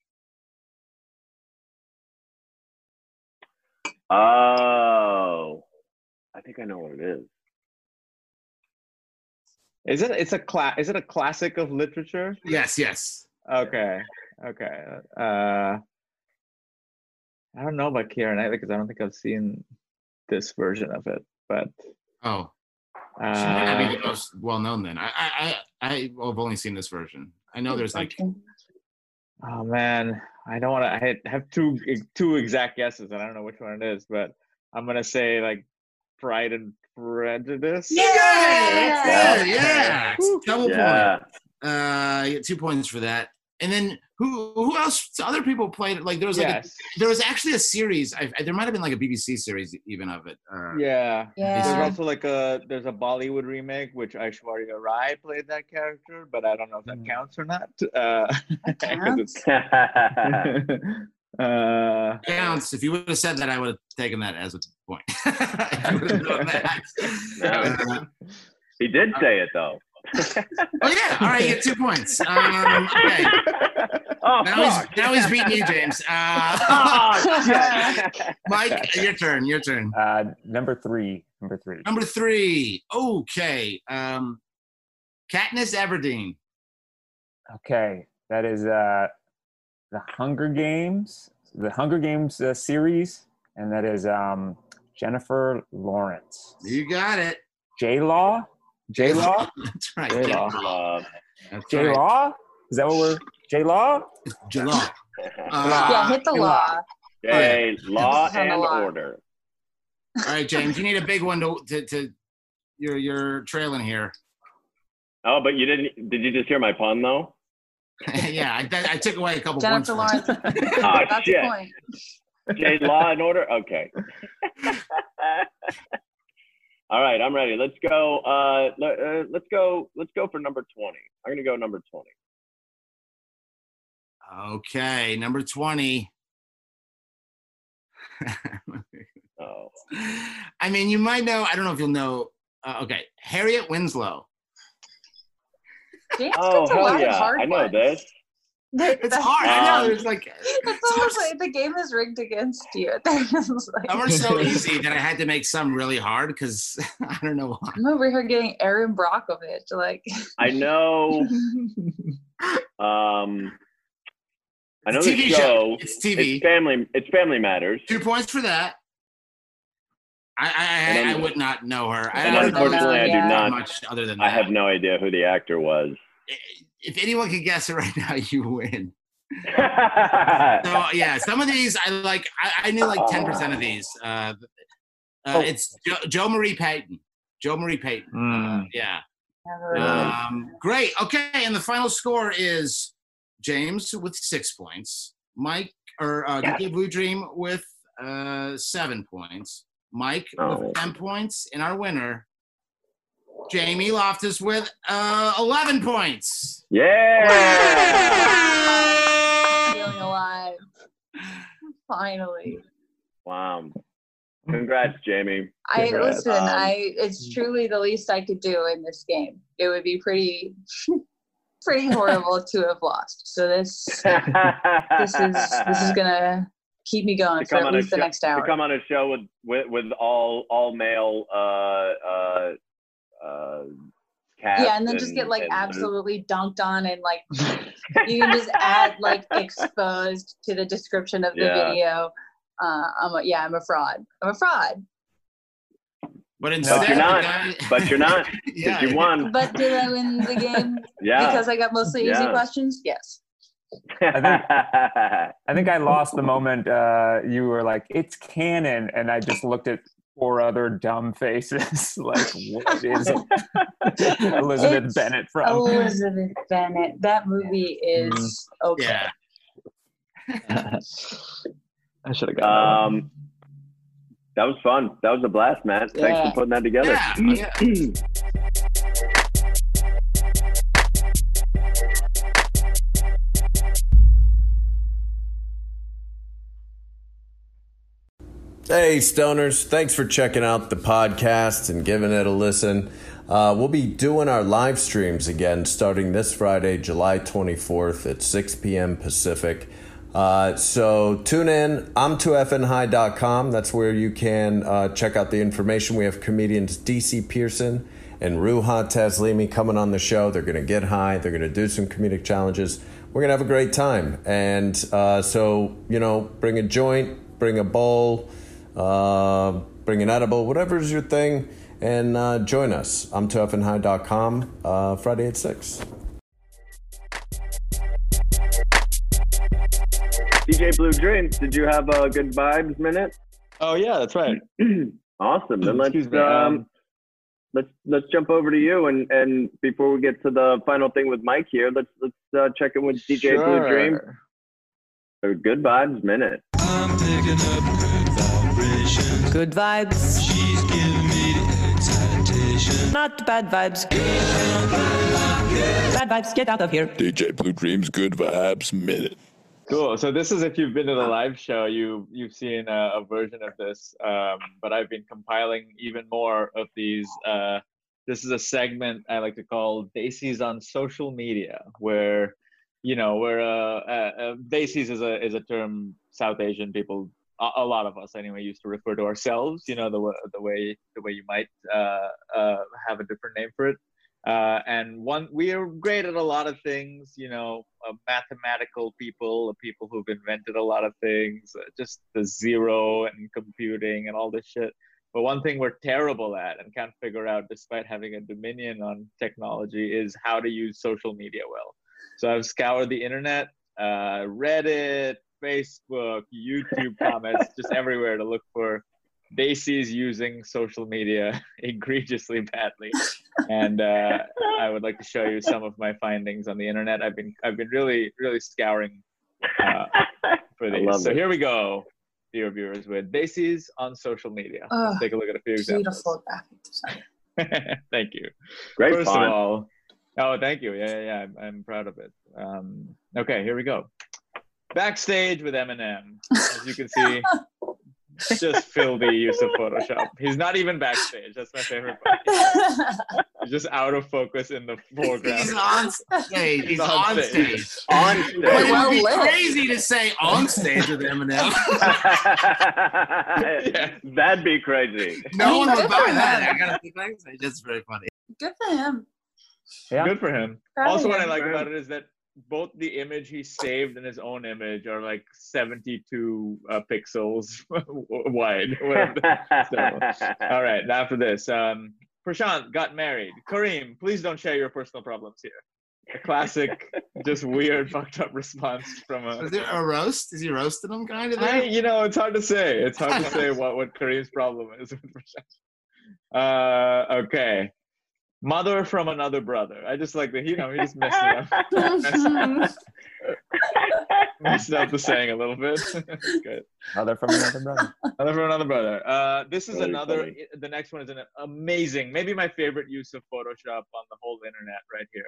Oh, I think I know what it is. Is it? It's a cla- Is it a classic of literature? Yes, yes. Okay. Okay. Uh, I don't know about Keira Knightley because I don't think I've seen this version of it. But Oh, uh, she might not be the most well known then. I, I, I, I've only seen this version. I know there's like. oh man, I don't want to. I have two two exact guesses, and I don't know which one it is. But I'm gonna say like Pride and Prejudice. You got it! That's Yeah. it! Yeah. It's double Yeah. point. Uh, you get two points for that. And then who who else? Other people played it. Like there was like Yes. a, there was actually a series. I, there might have been like a B B C series even of it. Uh, Yeah. Yeah. There's also like a there's a Bollywood remake which Aishwarya Rai played that character, but I don't know if that counts or not. Uh, That 'cause counts. it's- uh, Counts. If you would have said that, I would have taken that as a point. I would have known that. No. Uh, He did say it though. oh yeah. All right, you get two points. Um, okay. Oh, Now he's fuck. now he's beating you, James. Uh, Oh, shit. Mike, your turn. Your turn. Uh, number three. Number three. Number three. Okay. Um, Katniss Everdeen. Okay, that is uh, the Hunger Games, the Hunger Games uh, series, and that is um, Jennifer Lawrence. You got it. J Law, J Law, That's right. J-Law. Uh, That's J right. Law. Is that what we're J Law? J-Law. Yeah, Uh, hit the law. Okay, law This is on the and law. order. all right, James. You need a big one to to, to you're you're trailing here. Oh, but you didn't. Did you just hear my pun though? yeah, I, I took away a couple points. Jennifer from Lawrence. it. Oh, That's shit. the point. J law and order. Okay. All right, I'm ready. Let's go. Uh, let, uh, let's go. Let's go for number twenty. I'm gonna go number twenty. Okay, number twenty. Oh, I mean, you might know. I don't know if you'll know. Uh, okay, Harriet Winslow. James oh gets a hell lot of yeah! hard I know ones. this. It's hard. I know. Um, There's like It's almost like the game is rigged against you. There's like- some are so easy that I had to make some really hard because I don't know why. I'm over here getting Aaron Brockovich. Like, I know. Um, I know It's a the T V show. show. It's T V. It's family. It's Family Matters. Two points for that. I I, And I, I un- would not know her. I And don't know unfortunately, I do yeah. not. much other than that. I have no idea who the actor was. If anyone can guess it right now, you win. So yeah, some of these I like. I, I knew like ten percent of these. Uh, uh, Oh. It's jo, Joe Marie Payton. Joe Marie Payton. Uh, Mm. yeah. never really. Um, great. Okay, and the final score is James with six points. Mike or uh, Yes. G K Blue Dream with uh, seven points. Mike Oh. with ten points, and our winner, Jamie Loftus with uh, eleven points. Yeah. Feeling alive. Finally. Wow. Congrats, Jamie. I Congrats. listen, Um, I it's truly the least I could do in this game. It would be pretty pretty horrible to have lost. So this this is this is gonna keep me going To for come at on a least the show- next to hour. come on a show with with, with all all male uh, uh, uh, cast. Yeah, and then just get like and- absolutely dunked on and like you can just add like exposed to the description of the Yeah. video. Uh, I'm a, yeah, I'm a fraud. I'm a fraud. But instead, you're not. the guy- But you're not. 'cause yeah, you won. But did I win the game Yeah. because I got mostly easy Yeah. questions? Yes. I think I lost the moment uh, you were like, "It's canon," and I just looked at four other dumb faces. Like, what is Elizabeth It's Bennet from? Elizabeth Bennet. That movie is okay. yeah. I should have got um, that was fun. That was a blast, Matt. Thanks Yeah. for putting that together. Yeah, yeah. Hey, stoners. Thanks for checking out the podcast and giving it a listen. Uh, we'll be doing our live streams again starting this Friday, July twenty-fourth at six p.m. Pacific. Uh, so tune in. I'm two F N high dot com. That's where you can uh, check out the information. We have comedians D C Pearson and Ruha Taslimi coming on the show. They're going to get high. They're going to do some comedic challenges. We're going to have a great time. And uh, so, you know, bring a joint, bring a bowl, uh, bring an edible, whatever's your thing, and uh, join us. I'm two F N high dot com, uh, Friday at six. D J Blue Dreams, did you have a good vibes minute? Oh yeah, that's right. Awesome. Then let's Excuse me, um, um, let's let's jump over to you, and and before we get to the final thing with Mike here, let's let's uh, check in with D J Blue Dreams. A good vibes minute. I'm picking up good vibrations. Good vibes, She's giving me the excitation. not bad vibes. Bad vibes, get out of here. D J Blue Dreams Good Vibes Minute. Cool. So this is, if you've been to the live show, you you've seen a, a version of this. Um, but I've been compiling even more of these. Uh, this is a segment I like to call Desis on social media, where, you know, where uh, uh, uh, Desis is a is a term South Asian people, a, a lot of us anyway, used to refer to ourselves. You know, the wa- the way the way you might uh, uh, have a different name for it. Uh, and one, we are great at a lot of things, you know, uh, mathematical people, people who've invented a lot of things, uh, just the zero and computing and all this shit. But one thing we're terrible at and can't figure out, despite having a dominion on technology, is how to use social media well. So I've scoured the internet, uh, Reddit, Facebook, YouTube comments, just everywhere to look for Desis using social media egregiously badly. And uh, I would like to show you some of my findings on the internet. I've been I've been really really scouring uh, for these. So it. here we go, dear viewers, with Desis on social media. Oh, Let's take a look at a few examples. Beautiful graphic design. Thank you. Great First font. of all, oh, thank you. Yeah, yeah, yeah. I'm, I'm proud of it. Um, okay, here we go. Backstage with Eminem. As you can see, just filthy use of Photoshop. He's not even backstage. That's my favorite part. He's just out of focus in the foreground. He's on stage. He's, He's on, on stage. stage. On But stage. it Well would be lit. crazy to say on stage with Eminem. Yeah. That'd be crazy. No one would Good buy for that. him. I gotta think backstage. That's very funny. Good for him. Yeah. Good for him. Proud of Also, what I him. like about it is that both the image he saved and his own image are like seventy-two uh, pixels wide. So, all right, after this, um, Prashant got married. Kareem, please don't share your personal problems here. A classic, just weird, fucked up response from a. Is there a roast? Is he roasting him kind of I, there? you know, it's hard to say. It's hard to say what, what Kareem's problem is with Prashant. Uh, okay. Mother from another brother. I just like the, you know, he just messed it up. messed, messed up the saying a little bit. It's good. Mother from another brother. Mother from another brother. Uh, this is Really another, funny. the next one is an amazing, maybe my favorite use of Photoshop on the whole internet right here.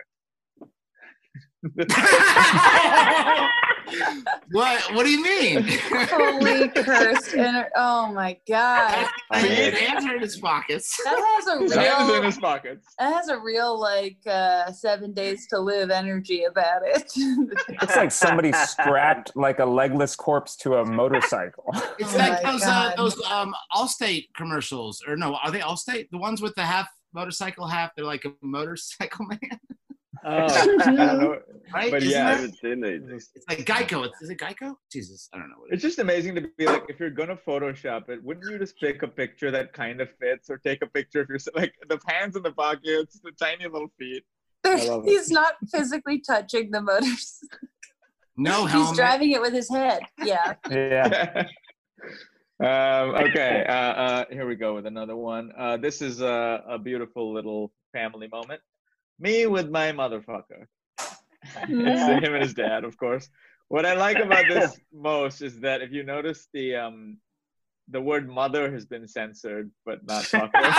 What? What do you mean? Holy cursed. Inter- oh my God. He had hands in his pockets. That has a His hands in real, his pockets. that has a real like uh, seven days to live energy about it. It's like somebody strapped like a legless corpse to a motorcycle. It's Oh like my those uh, God. those um Allstate commercials, or no? Are they Allstate? The ones with the half motorcycle, half they're like a motorcycle man, Oh, I don't know. right? But Isn't yeah, I that- haven't seen these. it's like Geico. It's, is it Geico? Jesus, I don't know what it It's is. just amazing to be like, if you're gonna Photoshop it, wouldn't you just pick a picture that kind of fits, or take a picture of yourself, like the hands in the pockets, the tiny little feet. I love it. He's not physically touching the motors. No He's helmet. driving it with his head. Yeah. Yeah. um, okay, uh, uh, here we go with another one. Uh, this is a, a beautiful little family moment. Me with my motherfucker. It's him and his dad, of course. What I like about this most is that if you notice, the um, the word mother has been censored, but not fucker.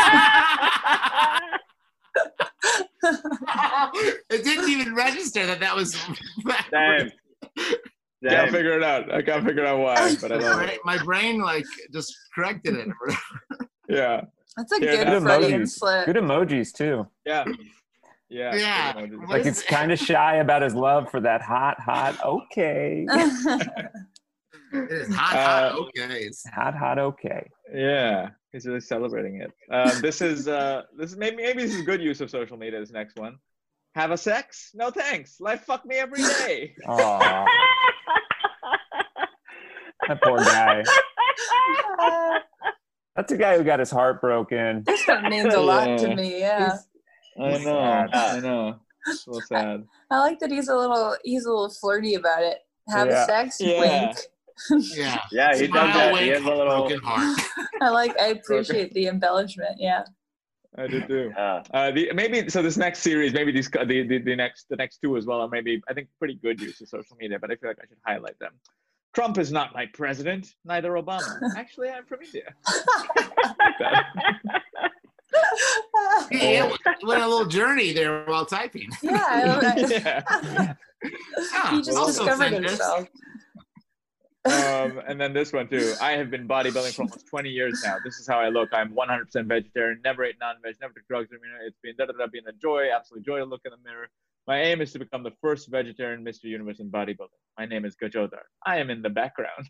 It didn't even register that that was. Damn. Can't Damn. figure it out. I can't figure out why, but I love it. My brain like just corrected it. Yeah, That's a Yeah, good that's Freudian emojis. slip. Good emojis too. yeah, yeah. Yeah. pretty much. What Like is it's it? kind of shy about his love for that hot, hot. Okay. It is hot, Uh, hot. Okay. It's, Hot, hot, okay. Yeah, he's really celebrating it. Um, this is uh, this is maybe maybe this is good use of social media. This next one. Have a sex? No thanks. Life fuck me every day. Aw, that poor guy. That's a guy who got his heart broken. This one means a lot to Yeah. me. Yeah. I know. Sad. I know. It's so sad. I like that he's a little he's a little flirty about it. Have Yeah. a sex Yeah. wink. yeah. Yeah, he does Smile, that. wink, He has a little. broken heart. I like I appreciate the embellishment. Yeah. I do too. Yeah. Uh, the, maybe so. This next series, maybe these the, the the next the next two as well are maybe I think pretty good use of social media, but I feel like I should highlight them. Trump is not my president, neither Obama. Actually, I'm from India. Yeah, went on a little journey there while typing. Yeah. I, Yeah. Ah, he just also discovered sent this. himself. Um, and then this one too. I have been bodybuilding for almost twenty years now. This is how I look. I'm one hundred percent vegetarian, never ate non-veg, never took drugs. I mean, it's been da da da, been a joy, absolute joy to look in the mirror. My aim is to become the first vegetarian Mister Universe in bodybuilding. My name is Gajodhar. I am in the background.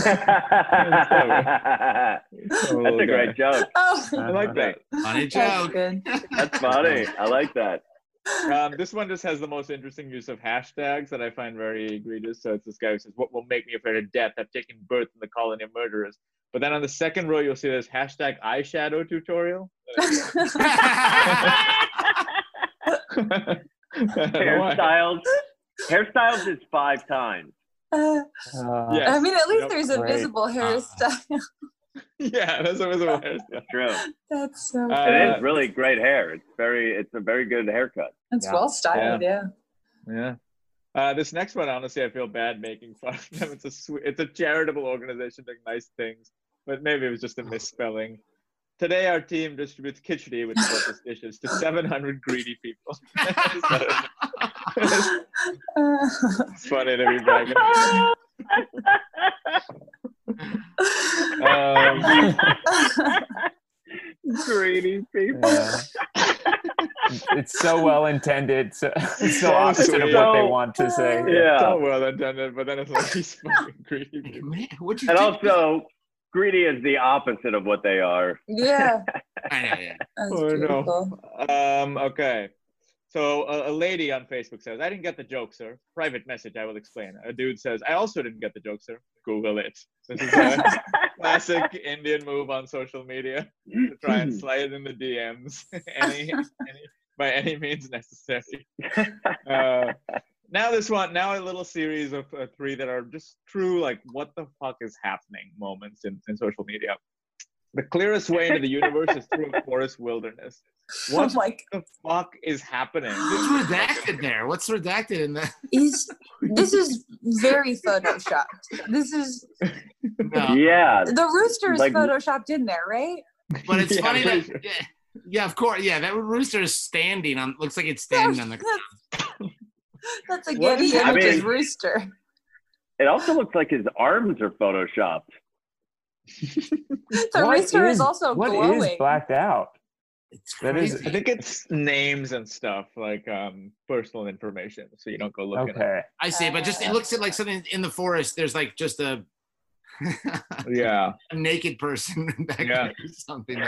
That's a great joke. Oh, I like that. Funny that's joke. good. That's funny. I like that. Um, this one just has the most interesting use of hashtags that I find very egregious. So it's this guy who says, "What will make me afraid of death? I've taken birth in the colony of murderers." But then on the second row, you'll see this hashtag eyeshadow tutorial. Hairstyles. Hairstyles is five times. Uh, Uh, Yes. I mean, at least Yep. there's a Great. visible hairstyle. Yeah, that's a visible hairstyle. That's true. That's so. Uh, It is really great hair. It's very. It's a very good haircut. That's Yeah. well styled. Yeah. Yeah. Uh, this next one, honestly, I feel bad making fun of them. It's a sweet, it's a charitable organization doing nice things, but maybe it was just a misspelling. Today, our team distributes khichdi, which is breakfast dishes, to seven hundred greedy people. It's funny to be bragging. Um, Greedy people. yeah. It's so well intended. So, it's so So opposite of sweet. what they want to say. Yeah. So well intended, but then it's like these fucking greedy people. Man, what'd you And do? also, greedy is the opposite of what they are. Yeah. I know, yeah. That's Oh, beautiful. no. Um, okay. So a, a lady on Facebook says, "I didn't get the joke, sir. Private message, I will explain." A dude says, "I also didn't get the joke, sir. Google it." This is a classic Indian move on social media to try and slide in the D Ms any, any by any means necessary. Uh, now this one, now a little series of uh, three that are just true, like what the fuck is happening moments in, in social media. The clearest way into the universe is through a forest wilderness. What Oh my the fuck is happening? What's redacted there? What's redacted in that? He's, this is very photoshopped. This is No. Yeah. the rooster is Like- photoshopped in there, right? But it's Yeah, funny pretty that sure. yeah, yeah, of course, yeah, that rooster is standing on. Looks like it's standing on the. That's a What Getty is Images happening? rooster. It also looks like his arms are photoshopped. The What rooster is, is- also what glowing. is blacked out? It's That is- crazy. I think it's names and stuff like um personal information, so you don't go looking. Okay. I see, but just it looks like something in the forest. There's like just a, Yeah. a naked person back Yeah. there or something.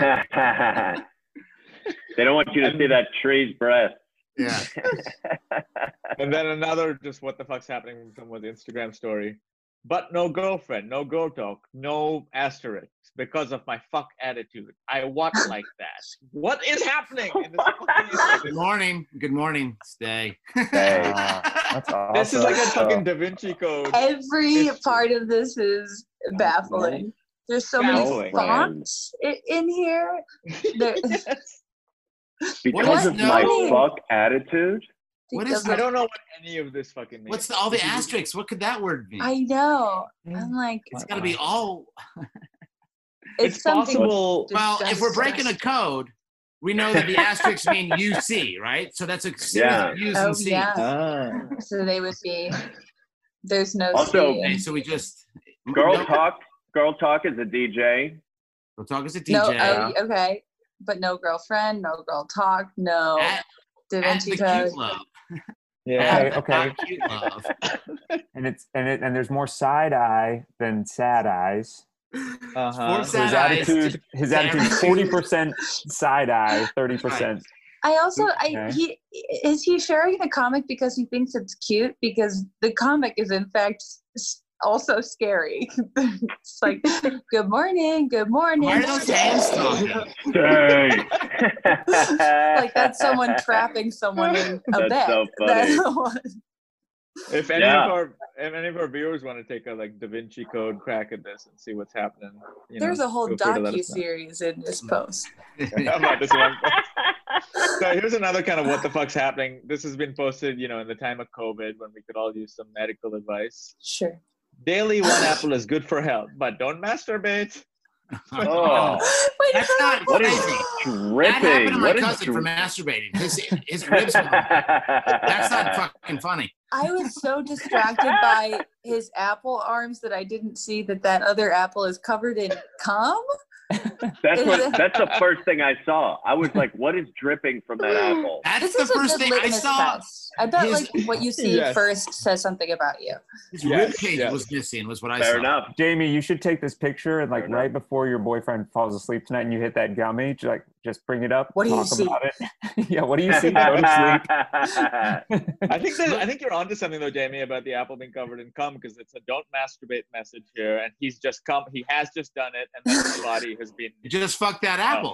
They don't want you to see that tree's breast. Yeah. And then another just what the fuck's happening from with the Instagram story. But no girlfriend, no girl talk, no asterisks because of my fuck attitude. I walk like that. What is happening in this fucking Good morning. Good morning. Stay. Hey. Uh, that's awesome. This is like a fucking Da Vinci Code. Every It's- part of this is baffling. There's so Baffling. many fonts i- in here. There, Yes. Because What? of my No. fuck attitude. What is I don't know what any of this fucking means. What's the, all the asterisks? What could that word mean? I know. I'm like, It's got to be all. it's, It's something. possible. Well, if we're breaking a code, we know that the asterisks mean U C, right? So that's a series Yeah. of U's Oh and C's. yeah. Ah. So they would be. There's no. Also- C Okay, in- so we just Girl no, talk. Girl talk is a D J. We'll talk as a D J. No. Oh, okay. But no girlfriend. No girl talk. No At- Da at Vinci the Code. cute love. Yeah. Okay, okay. Cute love. And it's and it and there's more side eye than sad eyes. Uh-huh. Four So sad his eyes. attitude, his attitude is forty percent side eye, thirty percent. I also, I Okay. he is he sharing the comic because he thinks it's cute, because the comic is in fact s- also scary. It's like, good morning, good morning. Why are those hands talking? Dang. Like that's someone trapping someone in a That's bed. so funny. That's what- If any Yeah. of our if any of our viewers want to take a like Da Vinci Code crack at this and see what's happening, you There's know, a whole feel free to let docu us know. series in this post. About this one. So here's another kind of what the fuck's happening. This has been posted, you know, in the time of COVID when we could all use some medical advice. Sure. Daily one apple is good for health, but don't masturbate. Oh, Wait, That's for not what is crazy. dripping? That happened to my What is cousin dri- for masturbating. His his ribs. were- That's not fucking funny. I was so distracted by his apple arms that I didn't see that that other apple is covered in cum. That's Is what. it- That's the first thing I saw. I was like, "What is dripping from that apple?" That's This the is a first good thing I litmus saw. test. I bet His- like what you see Yes. first says something about you. His Yes, rib cage yes. was missing. Was what I Fair saw. enough. Jamie, you should take this picture and like Fair enough. right before your boyfriend falls asleep tonight and you hit that gummy, just, like just bring it up, What do you talk see? about it. Yeah, what do you see? Go to sleep. I think that I think you're onto something though, Jamie, about the apple being covered in cum, because it's a don't masturbate message here, and he's just come. He has just done it, and then his body has been. You just fuck that apple.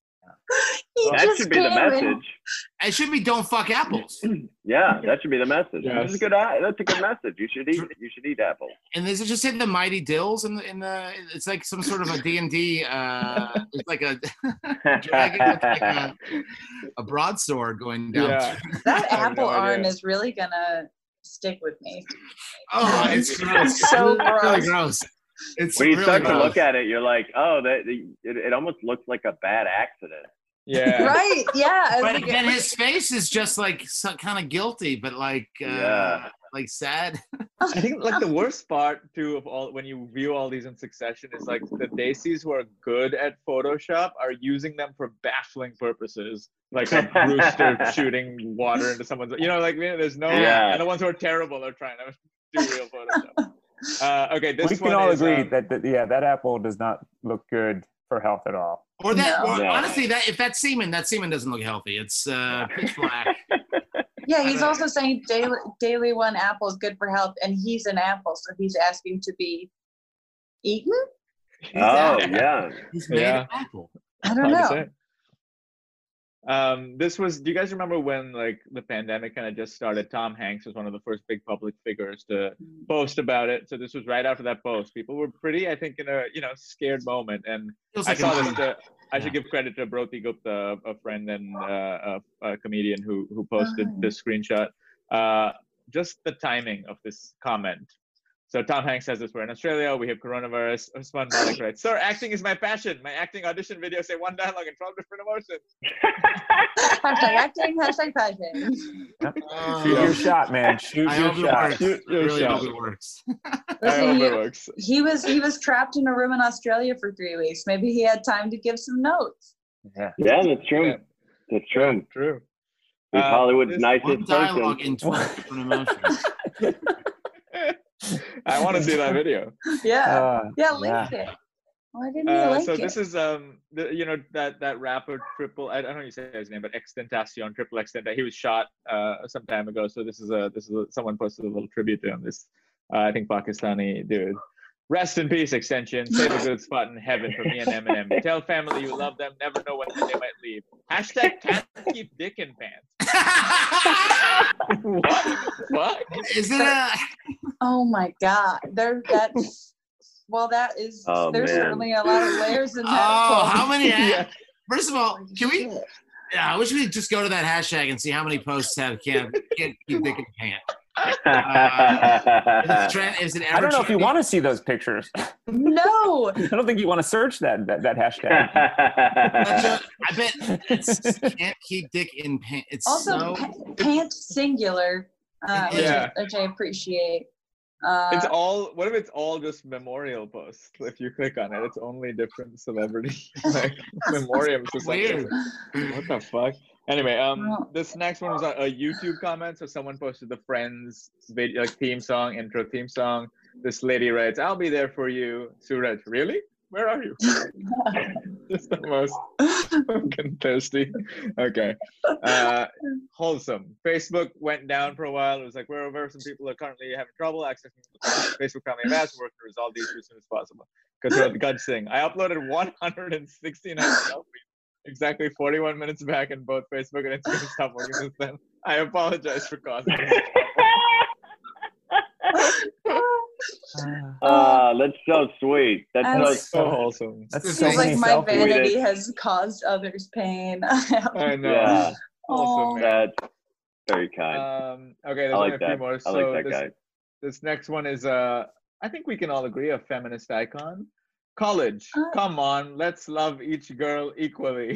He That just should be the came in- message. It should be don't fuck apples. Yeah, that should be the message. Yes. That's a good. That's a good message. You should eat. You should eat apples. And is it just in the Mighty Dills in the in the? It's like some sort of a D and D. Uh, it's like a dragon with like a, a broadsword going down. Yeah. That I have apple no arm idea. is really gonna stick with me. Oh, it's gross. So It's really gross. gross. It's When you really start to gross. look at it, you're like, "Oh, that it, it almost looks like a bad accident." Yeah. Right? Yeah. I But think then it- his face is just like so, kind of guilty, but like uh, Yeah. like sad. I think like the worst part too of all when you view all these in succession is like the Daisies who are good at Photoshop are using them for baffling purposes, like a rooster shooting water into someone's. You know, like you know, there's no. Yeah. And the ones who are terrible are trying to do real Photoshop. Uh, okay, this we can one all is, agree um, that, that yeah, that apple does not look good for health at all. Or that, No. or No. honestly, that if that's semen, that semen doesn't look healthy. It's uh, pitch black. yeah, he's also saying daily daily one apple is good for health, and he's an apple, so he's asking to be eaten. Oh yeah. He's made Yeah. of apple. I don't hard to know. say. Um, this was. Do you guys remember when like the pandemic kind of just started? Tom Hanks was one of the first big public figures to post about it. So this was right after that post. People were pretty, I think, in a you know scared moment. And Feels I like saw an- this. To, I Yeah. should give credit to Broti Gupta, a friend and uh, a, a comedian who who posted Oh. this screenshot. Uh, just the timing of this comment. So Tom Hanks says this: we're in Australia, we have coronavirus. Usman Malik writes, "Sir, acting is my passion. My acting audition videos say one dialogue and twelve different emotions." Hashtag acting, hashtag passion. Oh, Shoot your shot, man. Shoot I your hope it shot. works. Shoot I your really shot. hope it works. I Listen, hope he, it works. he was he was trapped in a room in Australia for three weeks. Maybe he had time to give some notes. Yeah. Yeah, that's true. Yeah. That's true. True. He's Uh, Hollywood's this- nicest One dialogue person. in twelve different emotions. I want to see that video. Yeah, Uh, yeah, link it. Why didn't you Uh, link so it? this is um the, you know that that rapper triple I don't know how you say his name, but Extentacion, triple extent, he was shot uh some time ago. So this is a this is a, someone posted a little tribute to him. This uh, I think Pakistani dude. Rest in peace, Extension. Save a good spot in heaven for me and Eminem. Tell family you love them. Never know when they might leave. Hashtag can't keep dick in pants. What? What? Is it a? Oh my God, there that's well, that is Oh, there's man. certainly a lot of layers in that. Oh, post. how many? Yeah. First of all, can we? Shit. Yeah, I wish we could just go to that hashtag and see how many posts have can't can't keep dick in pants. Uh, is it trend, is it ever I don't know if you trending? want to see those pictures. No, I don't think you want to search that that, that hashtag. That's a- I bet it's can't keep dick in pants. It's also so. pa- pant singular, uh, which, Yeah. I, which I appreciate. Uh, It's all. What if it's all just memorial posts? If you click on it, it's only different celebrity like memoriams to Weird. something. What the fuck? Anyway, um, Well- this next one was a, a YouTube comment. So someone posted the Friends video, like theme song, intro theme song. This lady writes, "I'll be there for you." Suraj, really? Where are you? Just the most fucking thirsty. Okay. Uh, wholesome. Facebook went down for a while. It was like, we're aware some people are currently having trouble accessing the Facebook Family of Apps. Working to resolve the issue as soon as possible. Because the gut thing. I uploaded one hundred sixty-nine selfies exactly forty-one minutes back, and both Facebook and Instagram stopped working since then. I apologize for causing this. Ah, that's so sweet. That's I so, like- So wholesome. That's This so is It's many like my selfies. vanity has caused others pain. I know. yeah, Wholesome, man. that's very kind. Um, okay, there's I only like a few that. more. I So like that this, guy. this next one is, uh, I think we can all agree, a feminist icon. College, Uh. come on, let's love each girl equally.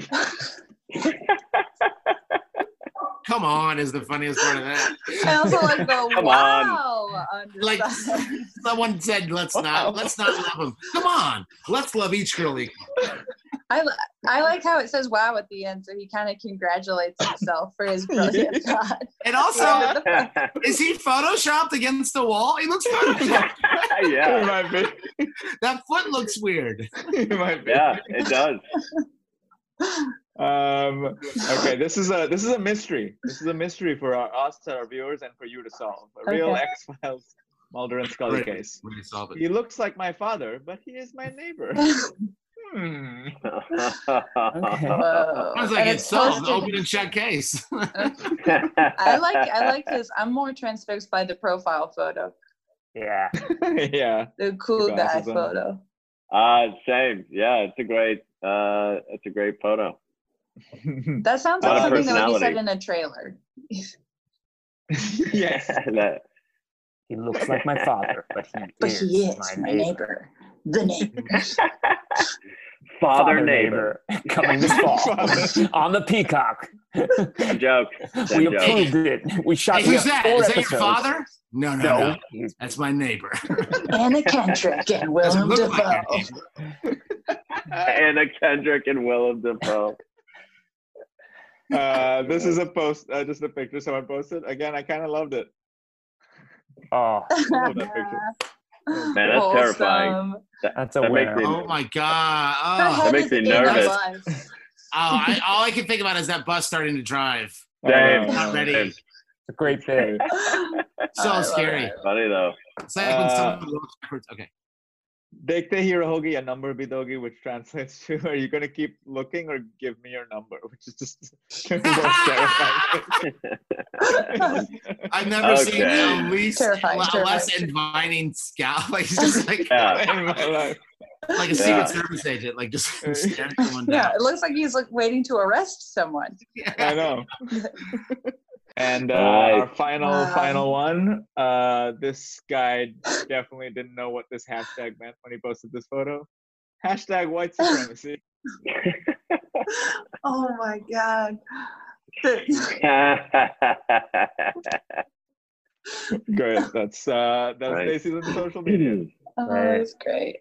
Come on is the funniest part of that. I also like the Come wow. Like underside. someone said, let's not let's not love them. Come on, let's love each girl equally. I, li- I like how it says wow at the end, so he kind of congratulates himself for his brilliant thought. And also, Yeah. is he photoshopped against the wall? He looks photoshopped. It yeah, might be. That foot looks weird. It might be. yeah, it does. Um, okay, this is a this is a mystery. This is a mystery for our, us, our viewers, and for you to solve. A real Okay. X Files Mulder and Scully Right. case. We're gonna solve it. He looks like my father, but he is my neighbor. Hmm. Okay. Whoa. Sounds like And it's it's solved. posted- Open and shut case. I like I like his. I'm more transfixed by the profile photo, Yeah. Yeah. the cool The guy glasses on. photo. Uh, same. Yeah, it's a great, uh, it's a great photo. That sounds Lot like of something that would be said personality. in a trailer. Yes. That- He looks like my father, but he But is, he is my my neighbor. neighbor, the neighbor. Father neighbor. coming this fall Father. on the Peacock. Dead joke. Dead We joke. approved it. We shot. Hey, we who's have that? four Is that your episodes. father? No, no, no. No, he's That's my neighbor. Anna Kendrick and Doesn't Willem look like Dafoe. your neighbor. Anna Kendrick and Willem Dafoe. Uh, this is a post, uh, just a picture someone posted. Again, I kind of loved it. oh, I love that picture. Man, that's terrifying. that's a That makes winner. me- Oh my god. Her Oh, head makes is me in a nervous. bus. oh I, all I can think about is that bus starting to drive. Same. Not ready. Same. It's a great bit. So I love scary. it. Funny though. It's like when Uh, someone walks backwards. Okay. Dekhte hi rahogi, a number bhi dogi, which translates to, are you going to keep looking or give me your number? Which is just the most terrifying. I've never seen Okay. a least Terrifying, le- less terrifying. inviting scout. Like it's just like Yeah. in my life. like a Yeah. Secret Service agent, like just staring someone Yeah, down. it looks like he's like waiting to arrest someone. I know. And uh, Nice. our final, Wow. final one. Uh, this guy definitely didn't know what this hashtag meant when he posted this photo. Hashtag white supremacy. Oh my god. Good. That's uh, that's Right. Stacey's on social media. Oh, Right. that's great.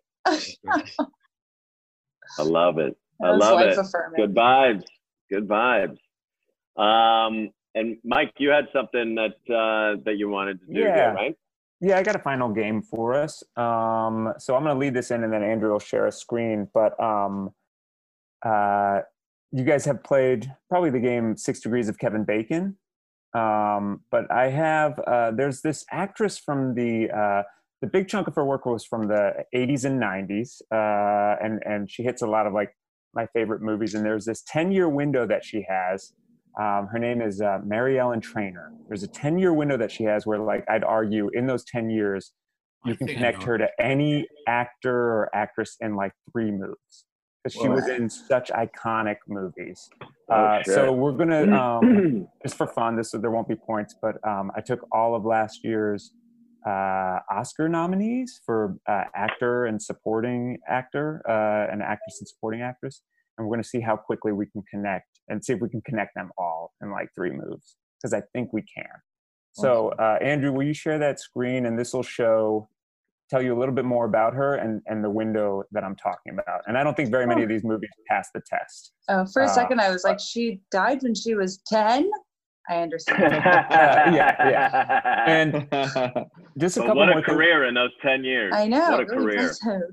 I love it. I That's love life it. affirming. Good vibes. Good vibes. Um, and Mike, you had something that uh, that you wanted to do, Yeah. here, right? Yeah, I got a final game for us. Um, so I'm going to lead this in, and then Andrew will share a screen. But um, uh, you guys have played probably the game Six Degrees of Kevin Bacon. Um, but I have uh, there's this actress from the uh, the big chunk of her work was from the eighties and nineties, uh, and and she hits a lot of like my favorite movies. And there's this ten year window that she has. Um, her name is uh, Mary Ellen Trainor. There's a ten year window that she has where, like, I'd argue in those ten years, you I can think I connect know. her to any actor or actress in like three moves. Because she Wow. was in such iconic movies. Oh, Uh, shit. so we're gonna um, just for fun. This so there won't be points, but um, I took all of last year's uh, Oscar nominees for uh, actor and supporting actor, uh, and actress and supporting actress, and we're gonna see how quickly we can connect and see if we can connect them all in like three moves. Because I think we can. So, uh, Andrew, will you share that screen, and this will show, tell you a little bit more about her and, and the window that I'm talking about. And I don't think very many of these movies pass the test. Oh, for a Uh, second, I was like, she died when she was ten. I understand. Uh, yeah, yeah. And just a But couple what more a things. career in those ten years. I know. What a really career. impressive.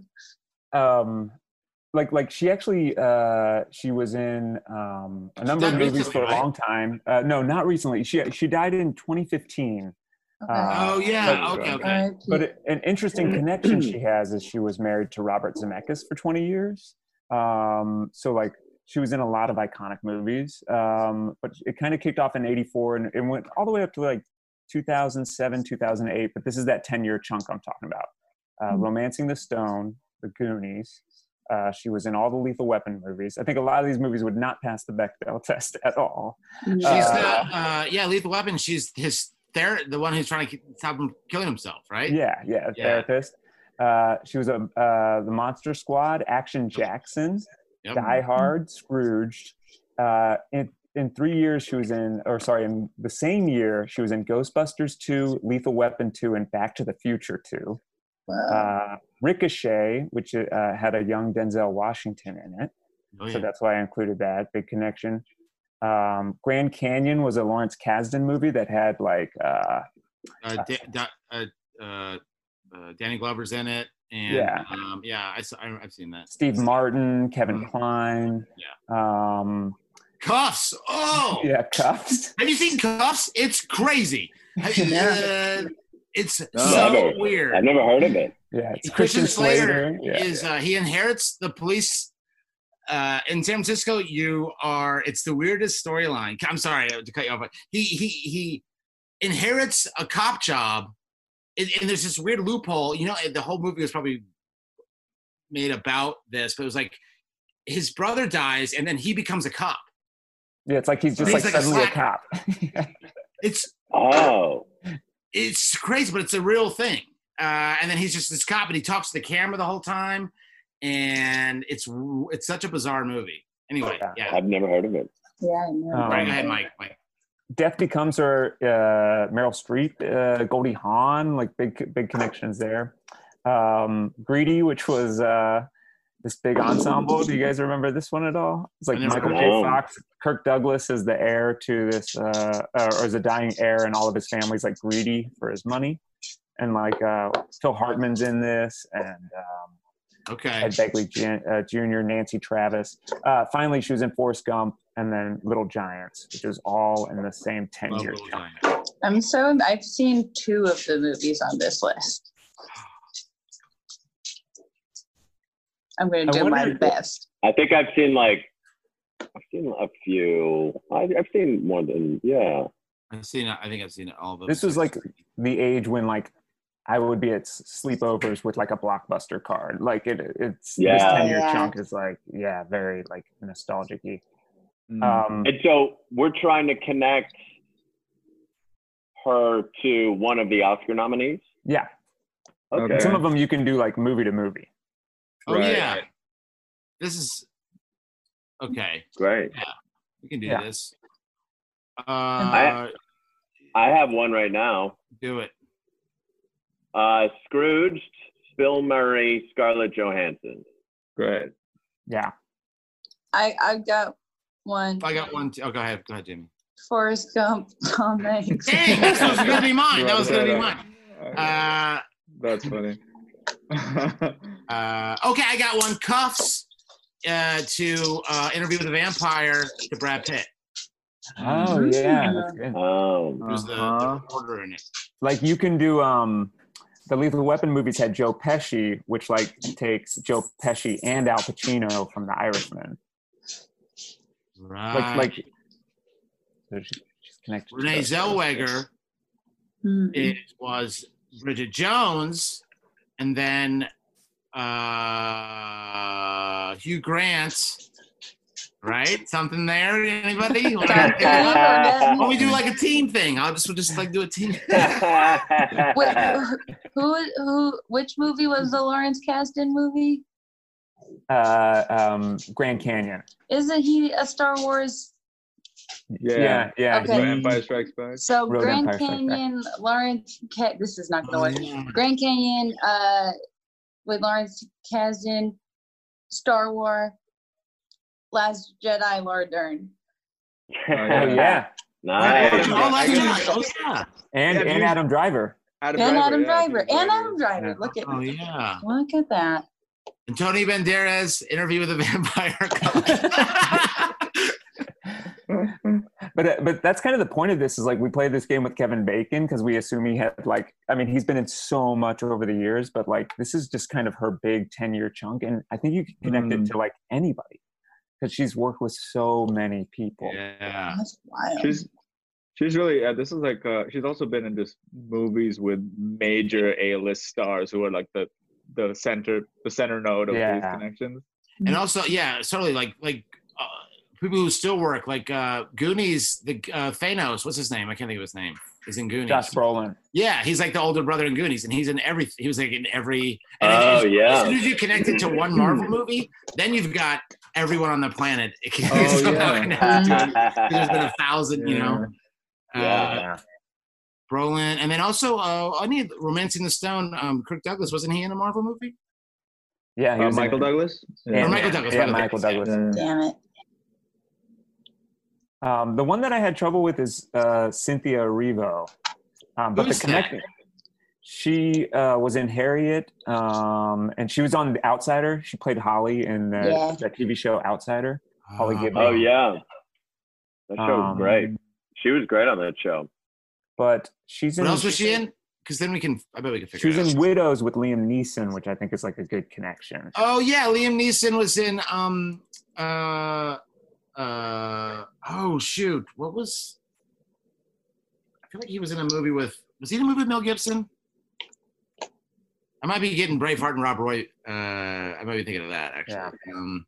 Um, like, like she actually, uh, she was in um, a number of died movies recently, for a right? long time. Uh, no, not recently. She she died in twenty fifteen. Okay. Uh, Oh yeah. but- Okay. Okay. R I P. But it- an interesting connection she has is she was married to Robert Zemeckis for twenty years. Um, so like she was in a lot of iconic movies. Um, but it kind of kicked off in eighty-four and it went all the way up to like two thousand seven, two thousand eight. But this is that ten year chunk I'm talking about. Uh, Hmm. Romancing the Stone, The Goonies. Uh, she was in all the Lethal Weapon movies. I think a lot of these movies would not pass the Bechdel test at all. She's Uh, the uh, yeah, Lethal Weapon. She's his ther- the one who's trying to stop him killing himself, right? Yeah, yeah, Yeah. therapist. Uh, she was a uh, the Monster Squad, Action Jackson, Yep. Die Hard, Scrooged. Uh, in in three years, she was in, or sorry, in the same year, she was in Ghostbusters two, Lethal Weapon two, and Back to the Future two. Wow. Uh, Ricochet, which uh, had a young Denzel Washington in it, Oh, so yeah. that's why I included that. Big connection. Um, Grand Canyon was a Lawrence Kasdan movie that had like uh, Uh, da- da- uh, uh, uh, Danny Glover's in it, and Yeah. um, yeah, I, saw- I, I've seen that. Steve Martin, Kevin Mhm. Kline. Yeah. Um, Cuffs. Oh, yeah, Cuffs. have you seen Cuffs? It's crazy. Have you- uh, it's No, so never. weird. I've never heard of it. Yeah, it's Christian Christian Slater Slater. Yeah, is uh, he inherits the police uh, in San Francisco. You are. It's the weirdest storyline. I'm sorry to cut you off, but he he he inherits a cop job, and, and there's this weird loophole. You know, the whole movie was probably made about this, but it was like his brother dies, and then he becomes a cop. yeah. It's like he's just He's like, like a suddenly a, slacker. cop. It's Oh. it's crazy, but it's a real thing. Uh, and then he's just this cop, and he talks to the camera the whole time, and it's it's such a bizarre movie. Anyway, yeah. I've never heard of it. Yeah, I know. Um, Right, go ahead, Mike. Mike. Death Becomes Her. Uh, Meryl Streep, uh, Goldie Hawn. Like big big connections there. Um, Greedy, which was uh, this big ensemble. Do you guys remember this one at all? It's like I never Michael heard J. of it. Fox. Kirk Douglas is the heir to this, uh, or is a dying heir, and all of his family's like greedy for his money. And like uh, Phil Hartman's in this, and um, Okay. Ed Begley Jan- uh, Junior, Nancy Travis. Uh, finally, she was in Forrest Gump, and then Little Giants, which is all in the same ten Love years. Little Giants. I'm so I've seen two of the movies on this list. I'm gonna I do my wonder- best. I think I've seen like I've seen a few. I've, I've seen more than yeah. I've seen it. I think I've seen it all of them. This was like the age when like I would be at s- sleepovers with like a Blockbuster card. Like it, it's this Yeah. ten year Yeah. chunk is like yeah, very like nostalgic-y. Mm. Um, And so we're trying to connect her to one of the Oscar nominees. yeah, Okay. some of them you can do like movie to movie. Oh Right. yeah. This is okay. Great. We can do Yeah. this. Uh, I- I have one right now. do it. Uh, Scrooged, Bill Murray, Scarlett Johansson. Great. Yeah, I I got one. I got one. T- oh, go ahead. Go ahead, Jimmy. Forrest Gump, Tom Hanks. Dang, this was gonna be mine. You That was brought gonna be that mine. up. Uh, That's funny. uh, okay, I got one. Cuffs uh, to uh, Interview with the Vampire to Brad Pitt. oh yeah, that's good. Um, Who's the, the Uh-huh. reporter in it? Like you can do um the Lethal Weapon movies had Joe Pesci, which like takes Joe Pesci and Al Pacino from The Irishman. Right. Like like so she- she's connected. to Renee those. Zellweger. Hmm. It was Bridget Jones, and then uh, Hugh Grant. Right? Something there? Anybody? Want Something. we do like a team thing? I'll just we'll just like do a team. Wait, who who which movie was the Lawrence Kasdan movie? Uh, um, Grand Canyon. Isn't he a Star Wars Yeah. yeah, yeah. Okay. So he- Empire Strikes Back. So Road Grand Empire Strikes Back. Canyon, Lawrence. Ca- this is not Oh, going to work. yeah. Grand Canyon, uh, with Lawrence Kasdan, Star Wars, Last Jedi, Laura Dern. Oh yeah, Nice. Oh, Last I guess- Jedi. Oh, yeah. and Yeah, and you- Adam Driver. Adam And Adam yeah, Driver. Adam And Adam Driver. Yeah. Look at Oh, yeah. look at that. And Tony Banderas, Interview with a Vampire. But uh, but that's kind of the point of this is like we play this game with Kevin Bacon because we assume he had like I mean he's been in so much over the years, but like this is just kind of her big ten year chunk, and I think you can connect Mm. it to like anybody because she's worked with so many people. Yeah. That's wild. She's she's really yeah. This is like uh, she's also been in just movies with major A list stars who are like the the center the center node of these Yeah. connections. And also, yeah, totally like like uh, people who still work, like uh, Goonies, the uh, Thanos, what's his name? I can't think of his name. He's in Goonies. Josh Brolin. Yeah, he's like the older brother in Goonies, and he's in every. He was like in every. And Oh, as, yeah. As soon as you connect it to one Marvel movie, then you've got everyone on the planet. Oh, Somehow yeah. connected to it. There's been a thousand, you know. Uh, Yeah. Brolin, and then also, uh, I need Romancing the Stone. Um, Kirk Douglas, wasn't he in a Marvel movie? Yeah, he Uh, was in Michael it. Douglas. Yeah, Or Michael Douglas, Yeah, Michael Michael Douglas, Douglas. Yeah. Damn it. Um, the one that I had trouble with is uh, Cynthia Erivo. Um, but Who's the connect, she uh, was in Harriet, um, and she was on The Outsider. She played Holly in the, Yeah. the T V show Outsider. Holly Uh, Gibney. Oh yeah, that show was Um, great. She was great on that show. But she's in. What else was she in? Because then we can. I bet we can She figure was it out. in Widows with Liam Neeson, which I think is like a good connection. Oh yeah, Liam Neeson was in. Um. Uh. Uh. Oh shoot, what was? I feel like he was in a movie with. Was he in a movie with Mel Gibson? I might be getting Braveheart and Rob Roy. Uh, I might be thinking of that actually. Yeah. Um,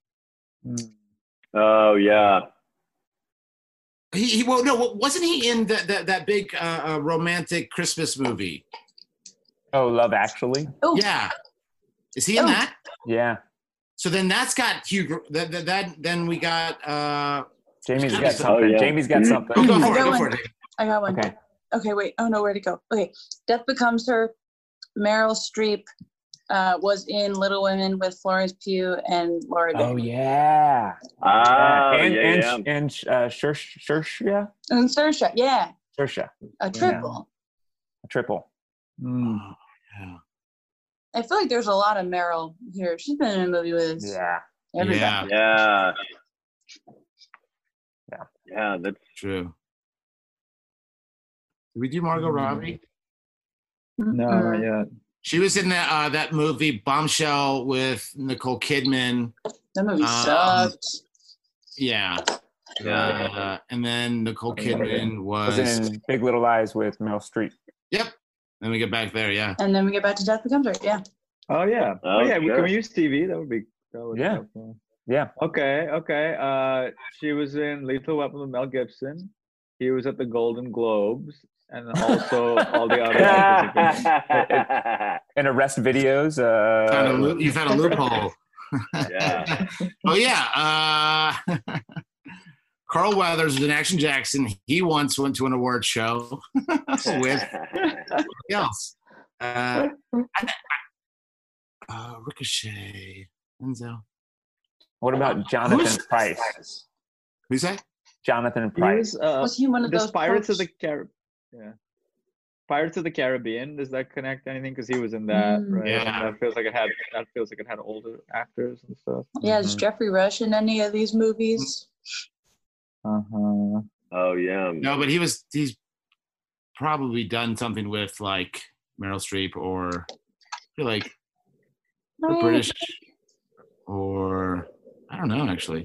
Oh yeah. he, he well no wasn't he in that that that big uh, uh, romantic Christmas movie? Oh, Love Actually. Oh, Yeah, is he in Oh. that? Yeah, So then that's got Hugh. That, that, that then we got. uh Jamie's Oh, got something. yeah. Jamie's got Go something. for it. I got Go one. for it. I got one. Okay. Okay, wait. Oh no, where'd it go? Okay, Death Becomes Her. Meryl Streep uh, was in Little Women with Florence Pugh and Laura Dern. Oh yeah. Ah, and yeah, and yeah. and uh, Saoirse Saoirse And Saoirse, yeah, Saoirse, a triple. a triple. Oh, yeah. I feel like there's a lot of Meryl here. She's been in a movie with Yeah. everybody. Yeah, Yeah. Yeah. Yeah, that's true. Did we do Margot Robbie? No, Mm-mm. not yet. She was in that uh, that movie Bombshell with Nicole Kidman. That movie Um, sucked. Yeah. Yeah. Uh, and then Nicole Kidman was. Was in Big Little Lies with Meryl Streep. Yep. Then we get back there. Yeah. And then we get back to Death Becomes Her. Yeah. Oh yeah. Oh, Oh, yeah. we- sure. Can we use T V? That would be. That would Yeah. Be helpful. Yeah. Okay. Okay. Uh, she was in Lethal Weapon with Mel Gibson. He was at the Golden Globes, and also all the other. actors again. And Arrest Videos. Found a Uh, loo- you found a loophole. Yeah. Oh yeah. Uh, Carl Weathers was in Action Jackson. He once went to an award show with who else? Uh, I, I, uh, Ricochet. Enzo. what about Jonathan Who's- Price? Who's that? Jonathan He Price. was, uh, Was he one of Does those Pirates of the folks? Caribbean? Yeah. Pirates of the Caribbean. Does that connect anything? Because he was in that, Mm. right? Yeah. And that feels like it had. That feels like it had older actors and stuff. Yeah, is Mhm. Jeffrey Rush in any of these movies? Uh huh. Oh yeah. No, but he was. He's probably done something with like Meryl Streep or I feel like the Right. British or I don't know actually.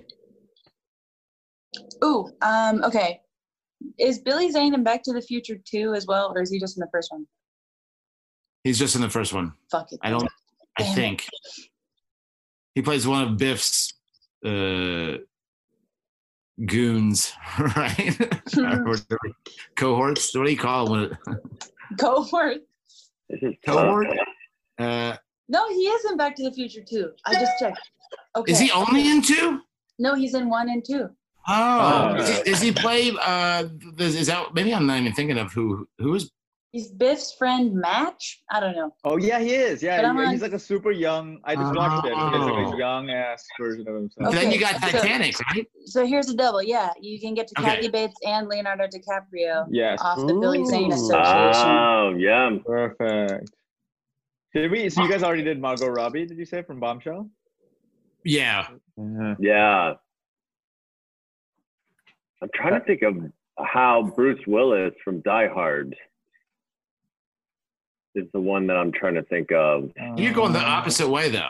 Ooh, um, okay. Is Billy Zane in Back to the Future two as well, or is he just in the first one? He's just in the first one. Fuck it. I don't. I Damn it. think he plays one of Biff's uh, goons, right? Or whatever. Cohorts. What do you call them? Go for it. This is Cohort. tough. Uh, No, he is in Back to the Future two. I just checked. Okay. is he only in two? No, he's in one and two. Oh, Uh, does, he, does he play? Uh, is, is that maybe I'm not even thinking of who who is? He's Biff's friend Match. I don't know. Oh yeah, he is. But Yeah, I'm he- on- he's like a super young. I just watched it. He's like Oh. a young ass version of himself. Then you Okay, got so- Titanic, right? So here's a double. Yeah, you can get to Okay. Kathy Bates and Leonardo DiCaprio Yes. off the Billy Zane Ooh. Association. Oh, yeah. Perfect. Did we? So you guys already did Margot Robbie? Did you say from Bombshell? Yeah. Mhm. Yeah. I'm trying to think of how Bruce Willis from Die Hard is the one that I'm trying to think of. You're going the opposite way, though.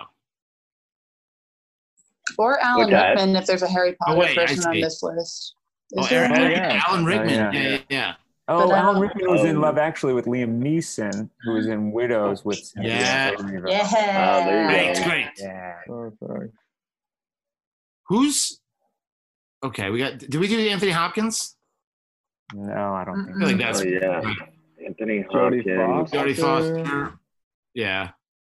Or Alan What's that? Rickman if there's a Harry Potter Oh, wait, I person on see. this list. Oh, Is there? Aaron, Oh, yeah. Alan Rickman. yeah. yeah, yeah, yeah. Oh, But, Alan um, Rickman was in Oh. Love Actually with Liam Neeson, who was in Widows with Cynthia Yeah. Erivo. Yeah. Oh, there you Great, go. great. Yeah. Perfect. Who's okay? We got. Did we do Anthony Hopkins? No, I don't think. I feel like that's Oh, yeah. Anthony Jodie Hopkins. Foster. Jodie Foster. Yeah.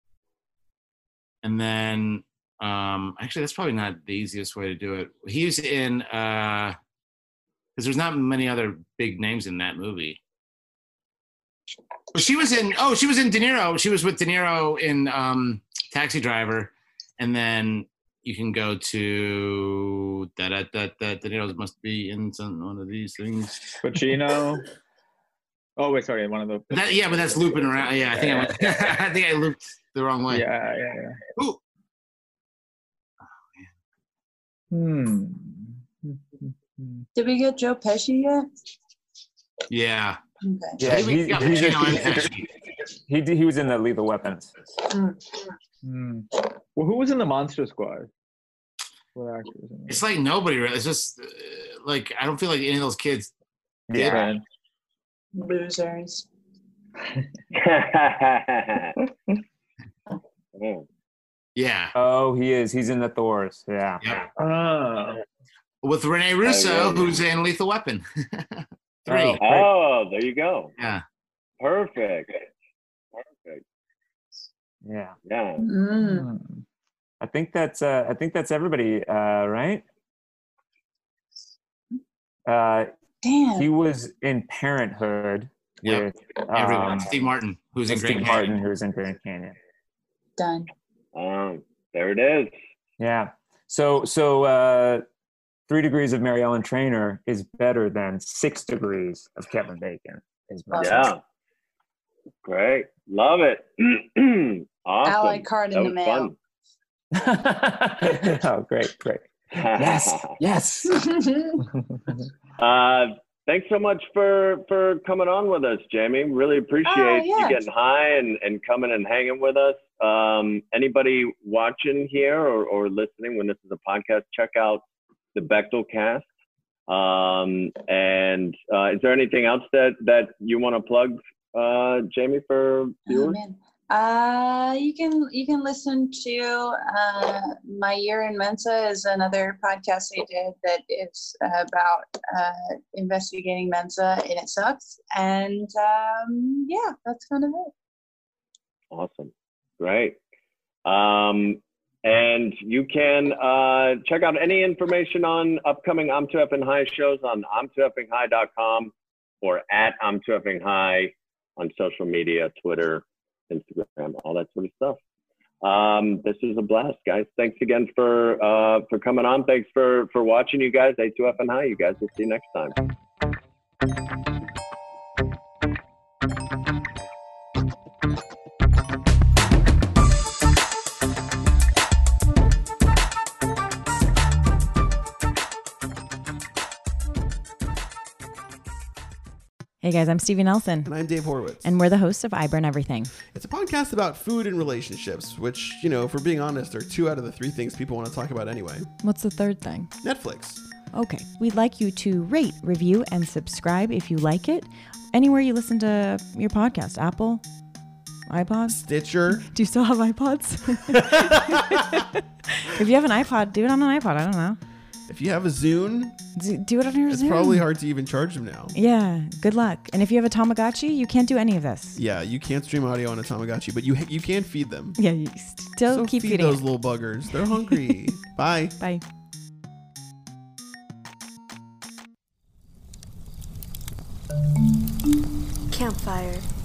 And then, um, actually, that's probably not the easiest way to do it. He's in, uh, because there's not many other big names in that movie. Well, she was in. Oh, she was in De Niro. She was with De Niro in um, Taxi Driver, and then you can go to that. That that that De Niro must be in some one of these things. Pacino. Oh wait, sorry, one of the. That, yeah, but that's looping around. Yeah, I think I, went, I think I looped the wrong way. Yeah, yeah, yeah. Ooh. Hmm. Did we get Joe Pesci yet? Yeah. Okay. Yeah, Maybe we he, got he's Pacino and a, Pesci. he, he was in the Lethal Weapons. Hmm. Well, who was in the Monster Squad? What actors? in it? It's like nobody really. It's just uh, like I don't feel like any of those kids. Yeah. Right. Losers. Oh. Yeah. Oh, he is. He's in the Thors. Yeah. Yep. Ah. With Rene Russo, yeah. who's in Lethal Weapon. Three. Oh. Oh, there you go. Yeah. Perfect. Perfect. Yeah. Yeah. Mm. I think that's uh I think that's everybody, uh, right? Uh Damn. he was in Parenthood Yep. with Everyone. um, Steve Martin, who's in with Great Steve Canyon. Martin, who was in Grand Canyon. Done. Um, there it is. Yeah. So so uh Three Degrees of Mary Ellen Trainor is better than Six Degrees of Kevin Bacon. Is my Yeah. Great. Love it. Awesome. Ally card in That the was mail. sense. Oh, great, great. fun. Yes, yes. Uh, thanks so much for for coming on with us, Jamie. Really appreciate Oh, you yeah. getting high and, and coming and hanging with us. Um, anybody watching here or, or listening when this is a podcast, check out the Bechtel Cast. Um, and uh, is there anything else that that you want to plug, uh, Jamie, for Oh viewers? man. Uh, you can you can listen to uh, My Year in Mensa is another podcast I did that is about uh, investigating Mensa and it sucks. And um, yeah, that's kind of it. Awesome. Great. Um, and you can uh, check out any information on upcoming I'm Too Effing High shows on I'm too effing high dot com or at I'm Too Effing High on social media, Twitter, Instagram, all that sort of stuff. Um, this is a blast, guys. Thanks again for uh, for coming on. Thanks for for watching, you guys. A Too Effing High. You guys. We'll see you next time. Hey guys, I'm Stevie Nelson. And I'm Dave Horowitz. And we're the hosts of I Burn Everything. It's a podcast about food and relationships, which, you know, if we're being honest, are two out of the three things people want to talk about anyway. What's the third thing? Netflix. Okay. We'd like you to rate, review, and subscribe if you like it. Anywhere you listen to your podcast. Apple? iPods? Stitcher. Do you still have iPods? If you have an iPod, do it on an iPod. I don't know. If you have a Zune, do, do it on your it's Zune. probably hard to even charge them now. Yeah, good luck. And if you have a Tamagotchi, you can't do any of this. Yeah, you can't stream audio on a Tamagotchi, but you you can feed them. Yeah, you still so keep feed feeding those it. little buggers. They're hungry. Bye. Bye. Campfire.